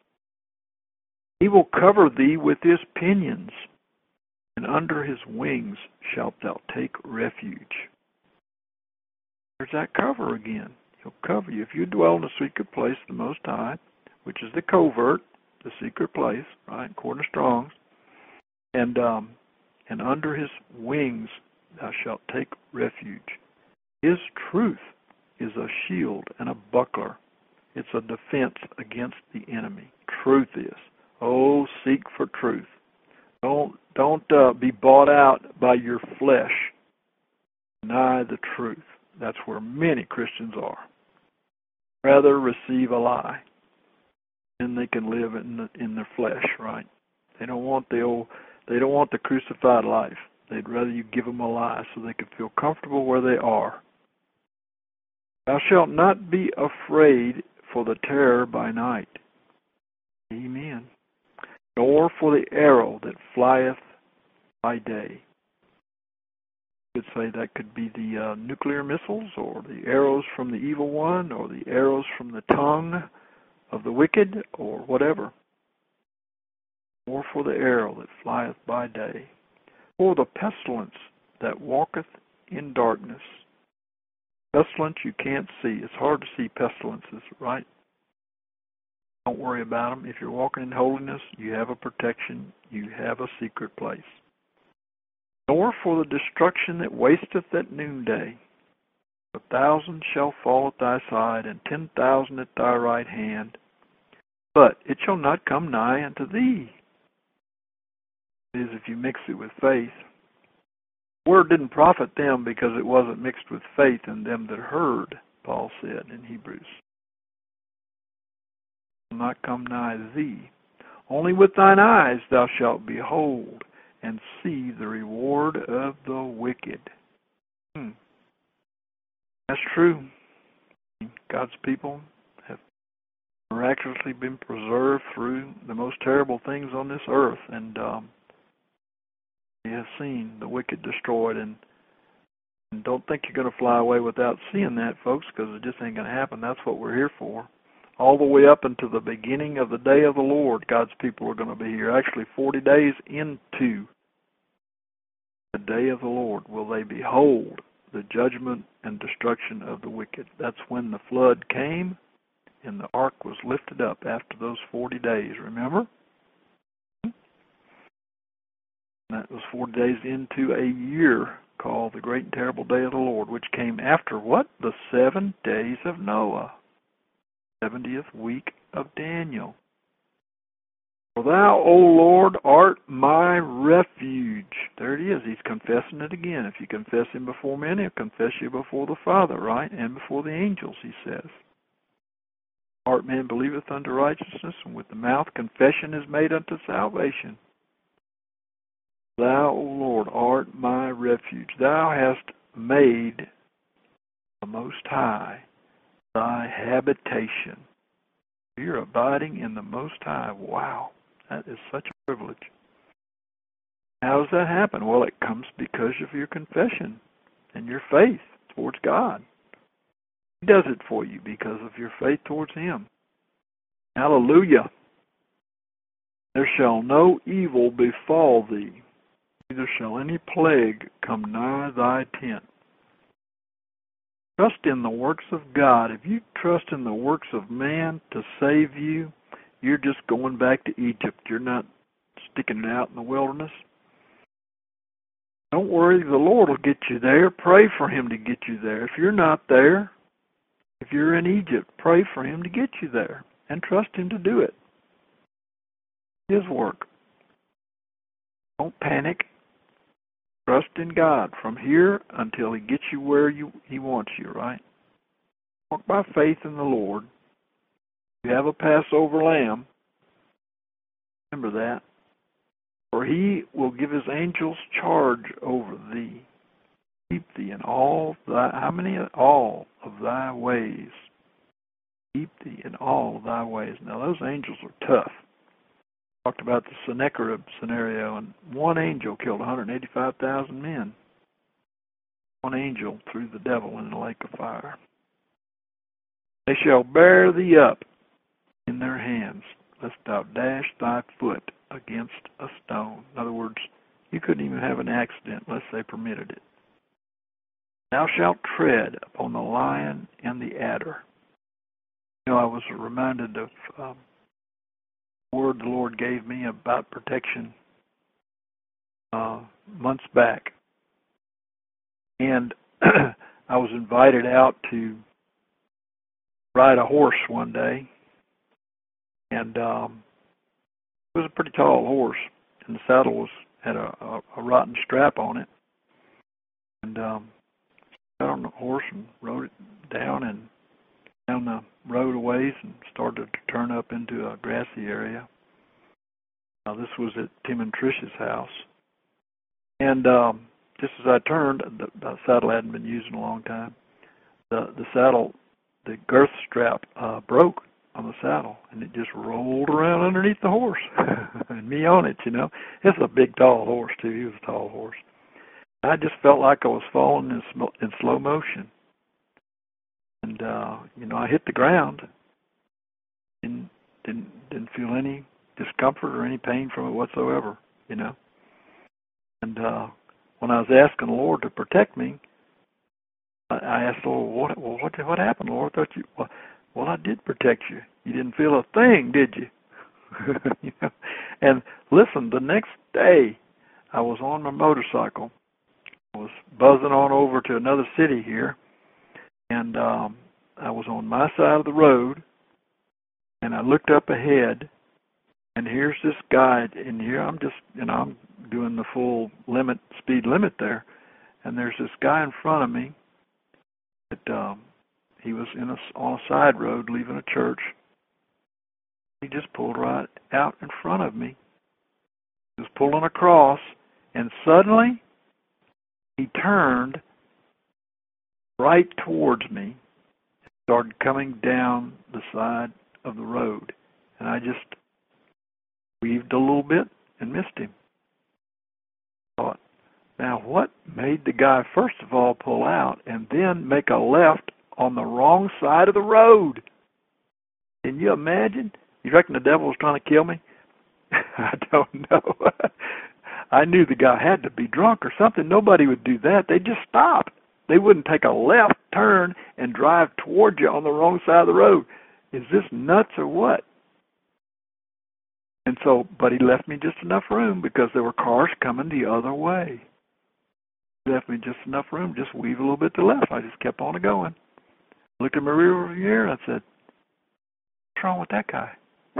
He will cover thee with His pinions, and under His wings shalt thou take refuge. There's that cover again. He'll cover you. If you dwell in the secret place of the Most High, which is the covert, the secret place, right, according to Strong's, and under His wings thou shalt take refuge. His truth is a shield and a buckler. It's a defense against the enemy. Truth is. Oh, seek for truth. Don't be bought out by your flesh. Deny the truth. That's where many Christians are. Rather receive a lie, and they can live in their flesh, right? They don't want the crucified life. They'd rather you give them a lie so they can feel comfortable where they are. Thou shalt not be afraid for the terror by night. Amen. Nor for the arrow that flieth by day. You could say that could be the nuclear missiles, or the arrows from the evil one, or the arrows from the tongue of the wicked, or whatever. Nor for the arrow that flieth by day, or the pestilence that walketh in darkness. Pestilence you can't see. It's hard to see pestilences, right? Don't worry about them. If you're walking in holiness, you have a protection. You have a secret place. Nor for the destruction that wasteth at noonday. 1,000 shall fall at thy side, and 10,000 at thy right hand, but it shall not come nigh unto thee. It is if you mix it with faith. The word didn't profit them because it wasn't mixed with faith in them that heard, Paul said in Hebrews. It shall not come nigh thee. Only with thine eyes thou shalt behold and see the reward of the wicked. That's true. God's people have miraculously been preserved through the most terrible things on this earth, and we have seen the wicked destroyed, and don't think you're going to fly away without seeing that, folks, because it just ain't going to happen. That's what we're here for. All the way up until the beginning of the day of the Lord, God's people are going to be here. Actually, 40 days into the day of the Lord will they behold the judgment and destruction of the wicked. That's when the flood came and the ark was lifted up after those 40 days, remember? That was 40 days into a year called the great and terrible day of the Lord, which came after what? The 7 days of Noah, 70th week of Daniel. For thou, O Lord, art my refuge. There it is. He's confessing it again. If you confess him before men, he'll confess you before the Father, right? And before the angels, he says. Heart man believeth unto righteousness, and with the mouth confession is made unto salvation. Thou, O Lord, art my refuge. Thou hast made the Most High thy habitation. You're abiding in the Most High. Wow, that is such a privilege. How does that happen? Well, it comes because of your confession and your faith towards God. He does it for you because of your faith towards Him. Hallelujah. There shall no evil befall thee, neither shall any plague come nigh thy tent. Trust in the works of God. If you trust in the works of man to save you, you're just going back to Egypt. You're not sticking it out in the wilderness. Don't worry, the Lord will get you there. Pray for Him to get you there. If you're not there, if you're in Egypt, pray for Him to get you there and trust Him to do it. His work. Don't panic. Trust in God from here until He gets you where He wants you, right? Walk by faith in the Lord. You have a Passover lamb. Remember that. For He will give His angels charge over thee. Keep thee in all of thy ways. Keep thee in all thy ways. Now those angels are tough. Talked about the Sennacherib scenario, and one angel killed 185,000 men. One angel threw the devil in the lake of fire. They shall bear thee up in their hands, lest thou dash thy foot against a stone. In other words, you couldn't even have an accident unless they permitted it. Thou shalt tread upon the lion and the adder. You know, I was reminded of word the Lord gave me about protection months back. And I was invited out to ride a horse one day. And it was a pretty tall horse. And the saddle had a rotten strap on it. And got on the horse and rode it down the road a ways and started to turn up into a grassy area. Now this was at Tim and Trish's house. And just as I turned, the saddle hadn't been used in a long time. The saddle, the girth strap broke on the saddle, and it just rolled around underneath the horse, and me on it, you know. It's a big, tall horse, too. He was a tall horse. I just felt like I was falling in slow motion. And, I hit the ground and didn't feel any discomfort or any pain from it whatsoever, And when I was asking the Lord to protect me, I asked the Lord, what happened, Lord? I thought well, I did protect you. You didn't feel a thing, did you? And listen, the next day, I was on my motorcycle. I was buzzing on over to another city here, and I was on my side of the road, and I looked up ahead, and here's this guy, and here I'm just, I'm doing the full speed limit there, and there's this guy in front of me that he was on a side road leaving a church. He just pulled right out in front of me. He was pulling across, and suddenly he turned right towards me and started coming down the side of the road. And I just weaved a little bit and missed him. I thought, now what made the guy first of all pull out and then make a left on the wrong side of the road? Can you imagine? You reckon the devil was trying to kill me? I don't know. I knew the guy had to be drunk or something. Nobody would do that. They'd just stop. They wouldn't take a left turn and drive toward you on the wrong side of the road. Is this nuts or what? And so, but he left me just enough room because there were cars coming the other way. He left me just enough room, just weave a little bit to the left. I just kept on going. Looked at my rear view mirror and I said, what's wrong with that guy?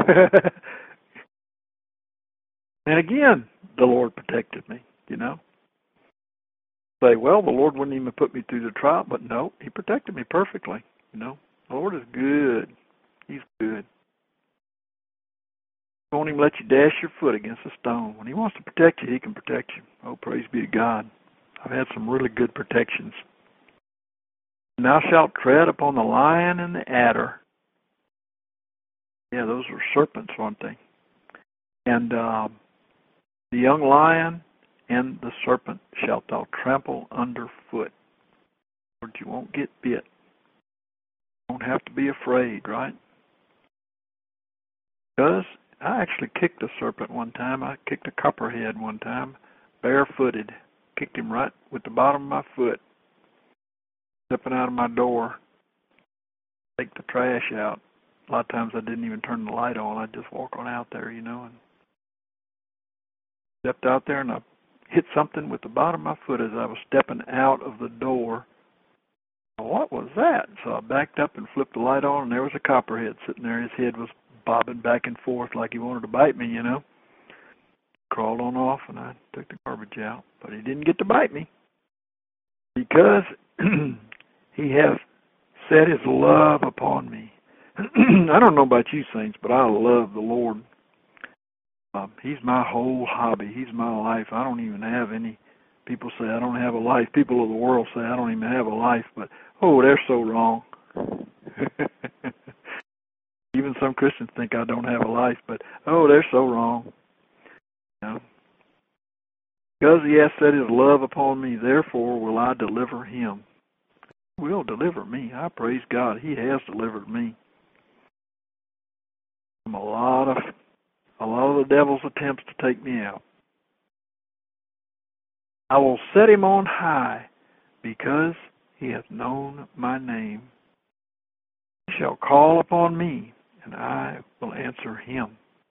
And again, the Lord protected me, you know. Say, well, the Lord wouldn't even put me through the trial, but no, He protected me perfectly, you know. The Lord is good. He's good. He won't even let you dash your foot against a stone. When He wants to protect you, He can protect you. Oh, praise be to God. I've had some really good protections. Thou shalt tread upon the lion and the adder. Yeah, those were serpents, weren't they? And the young lion and the serpent shalt thou trample underfoot. Lord, you won't get bit. You won't have to be afraid, right? Because I actually kicked a serpent one time. I kicked a copperhead one time, barefooted. Kicked him right with the bottom of my foot. Stepping out of my door, take the trash out. A lot of times I didn't even turn the light on. I'd just walk on out there, you know, and stepped out there and I hit something with the bottom of my foot as I was stepping out of the door. What was that? So I backed up and flipped the light on, and there was a copperhead sitting there. His head was bobbing back and forth like he wanted to bite me, you know. Crawled on off, and I took the garbage out. But he didn't get to bite me because He hath set His love upon me. I don't know about you saints, but I love the Lord. He's my whole hobby. He's my life. I don't even have any. People say I don't have a life. People of the world say I don't even have a life. But, oh, they're so wrong. Even some Christians think I don't have a life. But, oh, they're so wrong. You know? Because He hath set His love upon me, therefore will I deliver Him. He will deliver me. I praise God. He has delivered me from a lot of the devil's attempts to take me out. I will set Him on high because He hath known my name. He shall call upon me, and I will answer him.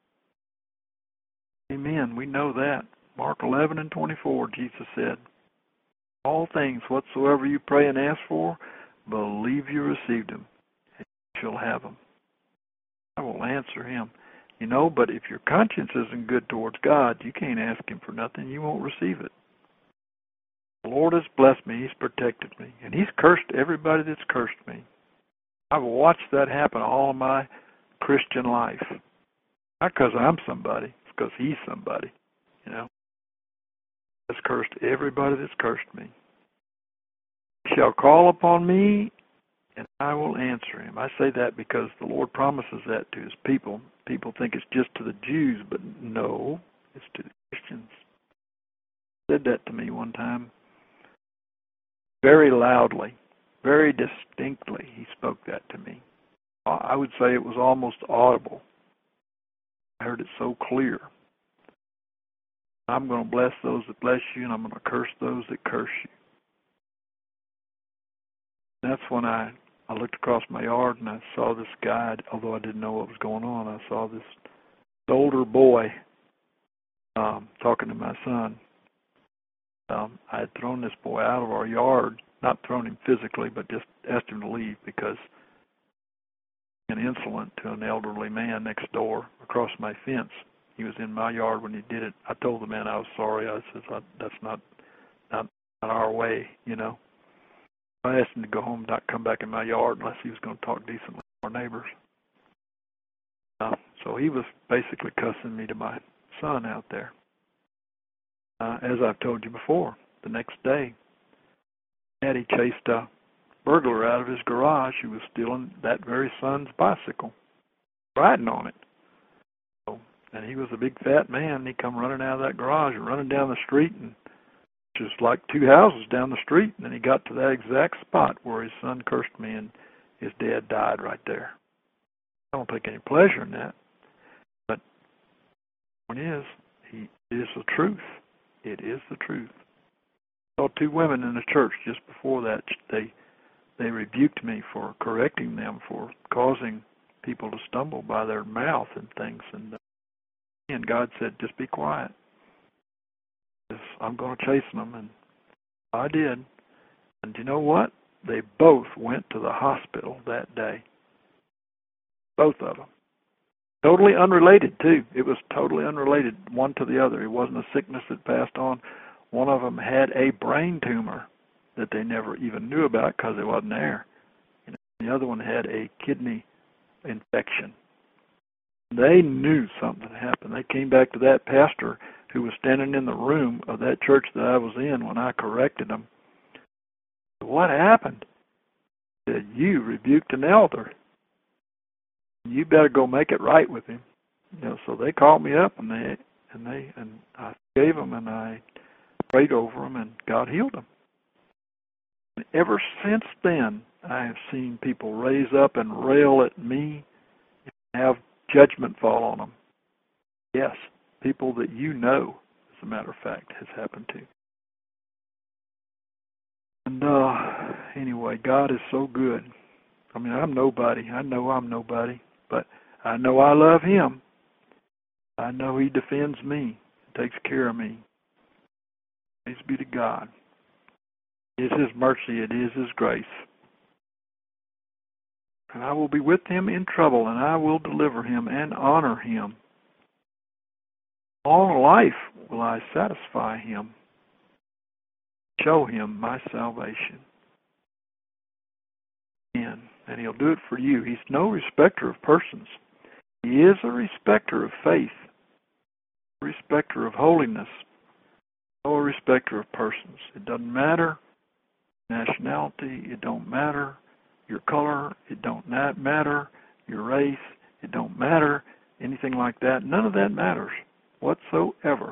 Amen. We know that. Mark 11:24, Jesus said, all things whatsoever you pray and ask for, believe you received them, and you shall have them. I will answer him. You know, but if your conscience isn't good towards God, you can't ask Him for nothing. You won't receive it. The Lord has blessed me. He's protected me. And He's cursed everybody that's cursed me. I've watched that happen all of my Christian life. Not because I'm somebody. It's because He's somebody. You know. Has cursed everybody that's cursed me. He shall call upon me, and I will answer him. I say that because the Lord promises that to His people. People think it's just to the Jews, but no, it's to the Christians. He said that to me one time. Very loudly, very distinctly, He spoke that to me. I would say it was almost audible. I heard it so clear. I'm going to bless those that bless you, and I'm going to curse those that curse you. That's when I looked across my yard and I saw this guy, although I didn't know what was going on. I saw this older boy talking to my son. I had thrown this boy out of our yard, not thrown him physically, but just asked him to leave because an insolent to an elderly man next door across my fence. He was in my yard when he did it. I told the man I was sorry. I said, that's not our way, you know. I asked him to go home, not come back in my yard unless he was going to talk decently to our neighbors. So he was basically cussing me to my son out there. As I've told you before, the next day, Daddy chased a burglar out of his garage who was stealing that very son's bicycle, riding on it. And he was a big fat man, and he come running out of that garage and running down the street, and just like two houses down the street, and then he got to that exact spot where his son cursed me, and his dad died right there. I don't take any pleasure in that, but the point is, it is the truth. It is the truth. I saw two women in the church just before that. They rebuked me for correcting them for causing people to stumble by their mouth and things, and God said, just be quiet. I'm going to chasten them, and I did. And you know what? They both went to the hospital that day. Both of them. Totally unrelated, too. It was totally unrelated, one to the other. It wasn't a sickness that passed on. One of them had a brain tumor that they never even knew about because it wasn't there. The other one had a kidney infection. They knew something had happened. They came back to that pastor who was standing in the room of that church that I was in when I corrected them. What happened? He said, you rebuked an elder. You better go make it right with him. So they called me up and I gave them and I prayed over them and God healed them. And ever since then, I have seen people raise up and rail at me and have judgment fall on them. Yes, people that you know, as a matter of fact, has happened to. And anyway, God is so good. I mean, I'm nobody. I know I'm nobody, but I know I love Him. I know He defends me, takes care of me. Praise be to God. It is His mercy. It is His grace. And I will be with him in trouble, and I will deliver him and honor him. All life will I satisfy him, show him my salvation. And he'll do it for you. He's no respecter of persons. He is a respecter of faith, a respecter of holiness, no respecter of persons. It doesn't matter nationality, it don't matter your color, it don't matter your race, it don't matter anything like that. None of that matters whatsoever.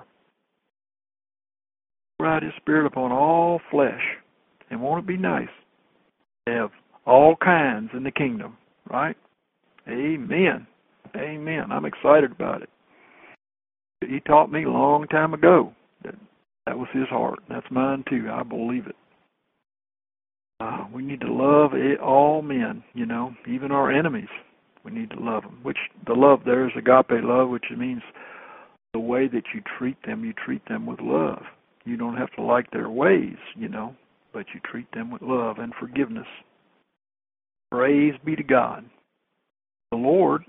Pour out His Spirit upon all flesh. And won't it be nice to have all kinds in the kingdom, right? Amen. Amen. I'm excited about it. He taught me a long time ago that was His heart. That's mine too. I believe it. We need to love all men, even our enemies. We need to love them. Which the love there is agape love, which means the way that you treat them with love. You don't have to like their ways, but you treat them with love and forgiveness. Praise be to God. The Lord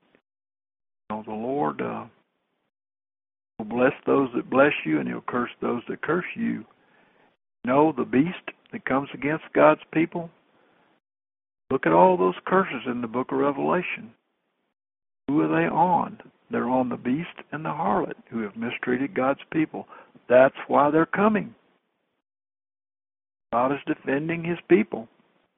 will bless those that bless you, and He'll curse those that curse you. The beast that comes against God's people, look at all those curses in the book of Revelation. Who are they on? They're on the beast and the harlot who have mistreated God's people. That's why they're coming. God is defending His people.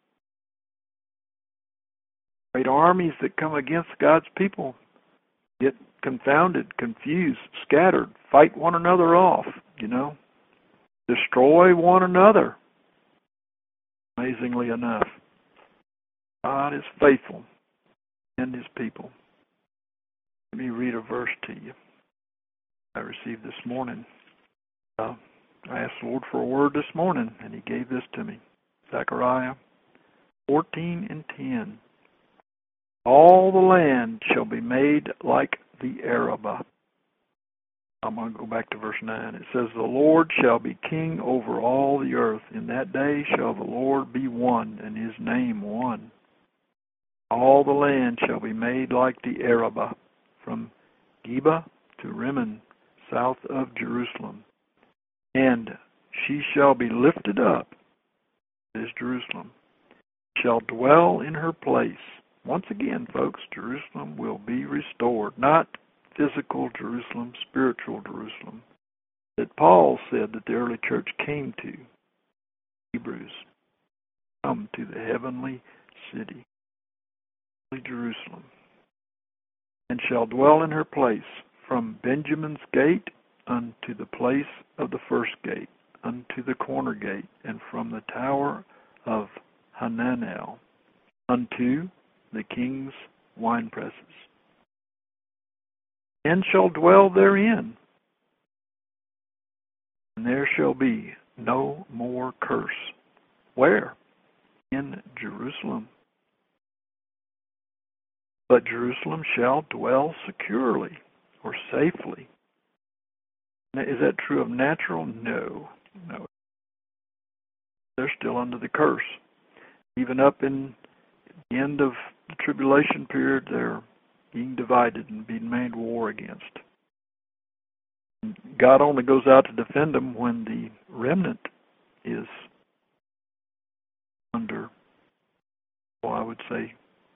Great armies that come against God's people get confounded, confused, scattered, fight one another off, destroy one another. Amazingly enough, God is faithful in His people. Let me read a verse to you I received this morning. I asked the Lord for a word this morning, and He gave this to me. Zechariah 14:10. All the land shall be made like the Arabah. I'm going to go back to verse 9. It says, the Lord shall be king over all the earth. In that day shall the Lord be one, and His name one. All the land shall be made like the Arabah, from Geba to Rimmon, south of Jerusalem. And she shall be lifted up, this Jerusalem, shall dwell in her place. Once again, folks, Jerusalem will be restored. Not physical Jerusalem, spiritual Jerusalem, that Paul said that the early church came to. Hebrews, come to the heavenly city, Jerusalem, and shall dwell in her place, from Benjamin's gate unto the place of the first gate, unto the corner gate, and from the tower of Hananel unto the king's winepresses, and shall dwell therein. And there shall be no more curse. Where? In Jerusalem. But Jerusalem shall dwell securely or safely. Now, is that true of natural? No. they're still under the curse. Even up in the end of the tribulation period, they're being divided and being made war against. God only goes out to defend them when the remnant is under, well, I would say,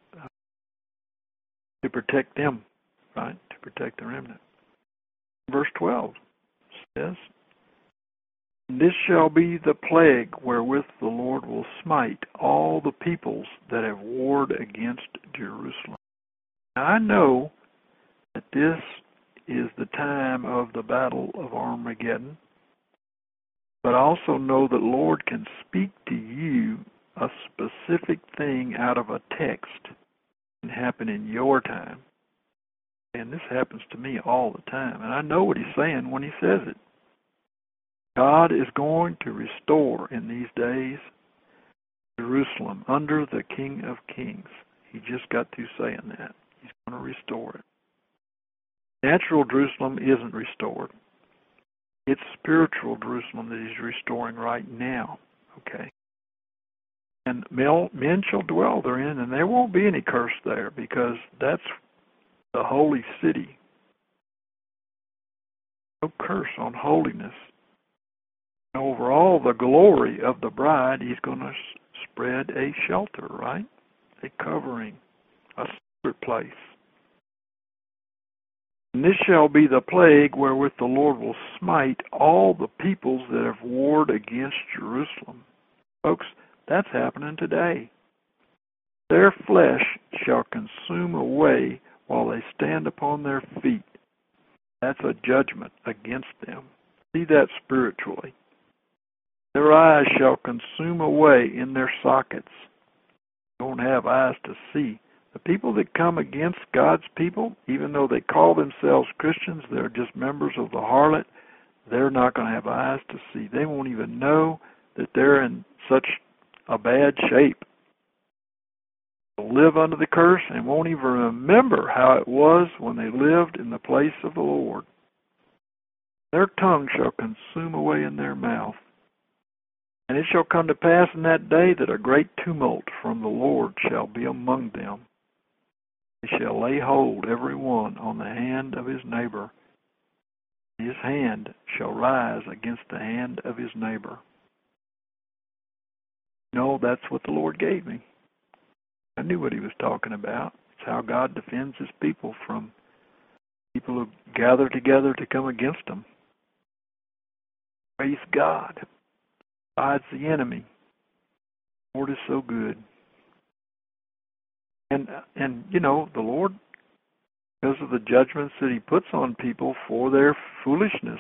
to protect them, right? To protect the remnant. Verse 12 says, "This shall be the plague wherewith the Lord will smite all the peoples that have warred against Jerusalem." Now, I know that this is the time of the battle of Armageddon, but I also know that Lord can speak to you a specific thing out of a text and happen in your time. And this happens to me all the time, and I know what he's saying when he says it. God is going to restore in these days Jerusalem under the King of Kings. He just got through saying that. He's going to restore it. Natural Jerusalem isn't restored. It's spiritual Jerusalem that he's restoring right now. Okay? And men shall dwell therein, and there won't be any curse there, because that's the holy city. No curse on holiness. And over all the glory of the bride, he's going to spread a shelter, right? A covering, a secret place. "And this shall be the plague wherewith the Lord will smite all the peoples that have warred against Jerusalem." Folks, that's happening today. "Their flesh shall consume away while they stand upon their feet." That's a judgment against them. See that spiritually. "Their eyes shall consume away in their sockets." Don't have eyes to see. The people that come against God's people, even though they call themselves Christians, they're just members of the harlot, they're not going to have eyes to see. They won't even know that they're in such a bad shape. They'll live under the curse and won't even remember how it was when they lived in the place of the Lord. "Their tongue shall consume away in their mouth. And it shall come to pass in that day that a great tumult from the Lord shall be among them. They shall lay hold every one on the hand of his neighbor. His hand shall rise against the hand of his neighbor." No, that's what the Lord gave me. I knew what he was talking about. It's how God defends his people from people who gather together to come against him. Praise God. Besides the enemy. The Lord is so good. And you know, the Lord, because of the judgments that he puts on people for their foolishness,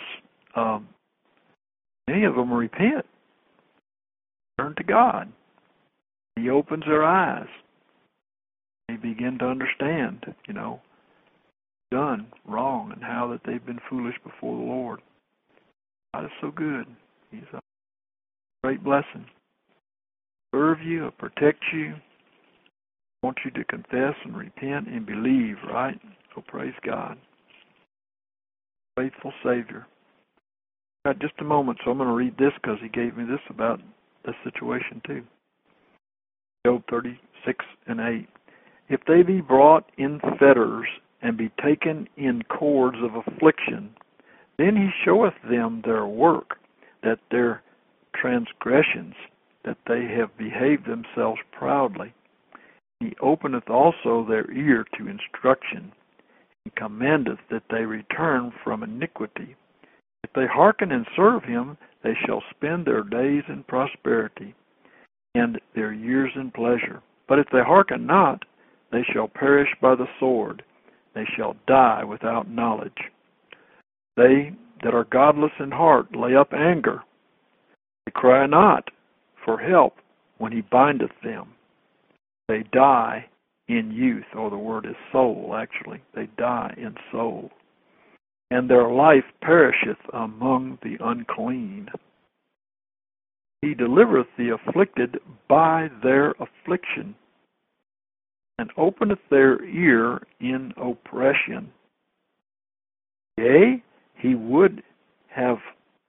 many of them repent, turn to God. He opens their eyes. They begin to understand, done wrong and how that they've been foolish before the Lord. God is so good. He's a great blessing. Serve you, protect you. Want you to confess and repent and believe, right? So praise God. Faithful Savior. Got just a moment, so I'm going to read this because he gave me this about this situation too. Job 36:8. "If they be brought in fetters and be taken in cords of affliction, then he showeth them their work, that their transgressions, that they have behaved themselves proudly. He openeth also their ear to instruction, and commandeth that they return from iniquity. If they hearken and serve him, they shall spend their days in prosperity, and their years in pleasure. But if they hearken not, they shall perish by the sword, they shall die without knowledge. They that are godless in heart lay up anger. They cry not for help when he bindeth them. They die in youth," or the word is soul, actually. They die in soul. "And their life perisheth among the unclean. He delivereth the afflicted by their affliction, and openeth their ear in oppression. Yea, he would have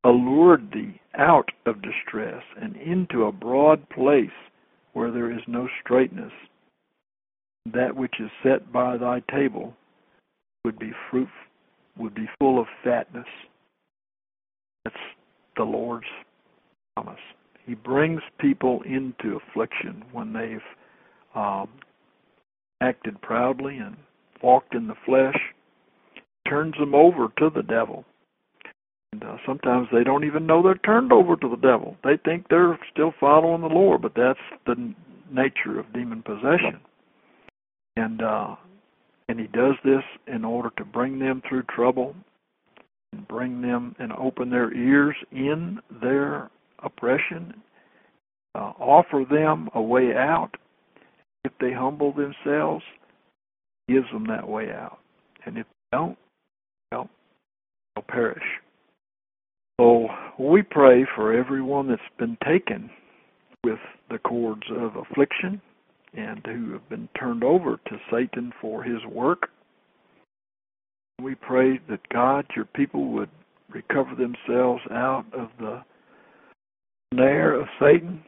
allured thee out of distress and into a broad place where there is no straightness. That which is set by thy table would be full of fatness. That's the Lord's promise. He brings people into affliction when they've acted proudly and walked in the flesh, turns them over to the devil. And sometimes they don't even know they're turned over to the devil. They think they're still following the Lord, but that's the nature of demon possession. And he does this in order to bring them through trouble, and bring them and open their ears in their oppression, offer them a way out. If they humble themselves, he gives them that way out. And if they don't, well, they'll perish. So we pray for everyone that's been taken with the cords of affliction and who have been turned over to Satan for his work. We pray that God, your people, would recover themselves out of the snare of Satan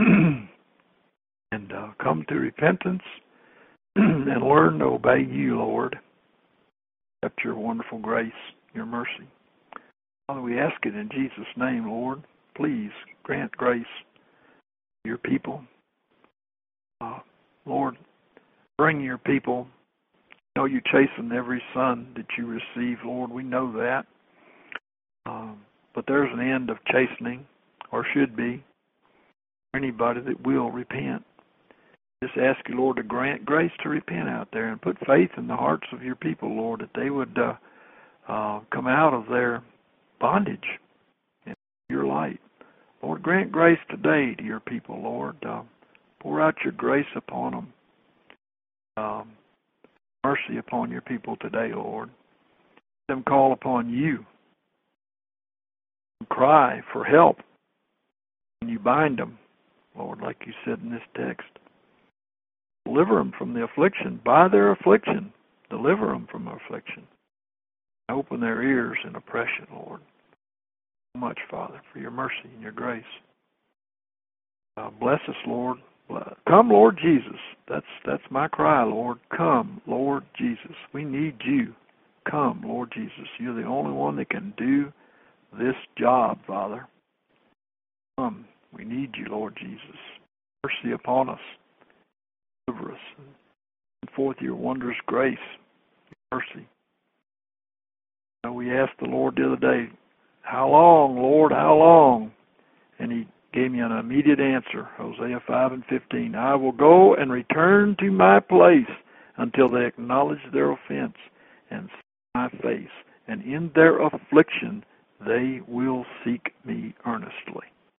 and come to repentance and learn to obey you, Lord. Accept your wonderful grace, your mercy. Father, we ask it in Jesus' name, Lord. Please grant grace to your people. Lord, bring your people. I know you chasten every son that you receive, Lord. We know that. But there's an end of chastening, or should be, for anybody that will repent. Just ask you, Lord, to grant grace to repent out there and put faith in the hearts of your people, Lord, that they would come out of their bondage in your light. Lord, grant grace today to your people, Lord. Pour out your grace upon them. Mercy upon your people today, Lord. Let them call upon you. Cry for help. And you bind them, Lord, like you said in this text. Deliver them from the affliction. By their affliction, deliver them from affliction. Open their ears in oppression, Lord. So much, Father, for your mercy and your grace. Bless us, Lord. Come, Lord Jesus. That's my cry, Lord. Come, Lord Jesus. We need you. Come, Lord Jesus. You're the only one that can do this job, Father. Come. We need you, Lord Jesus. Mercy upon us. Deliver us. Send forth your wondrous grace, your mercy. Now we asked the Lord the other day, how long, Lord, how long? And he gave me an immediate answer, Hosea 5:15. I will go and return to my place until they acknowledge their offense and see my face. And in their affliction they will seek me earnestly.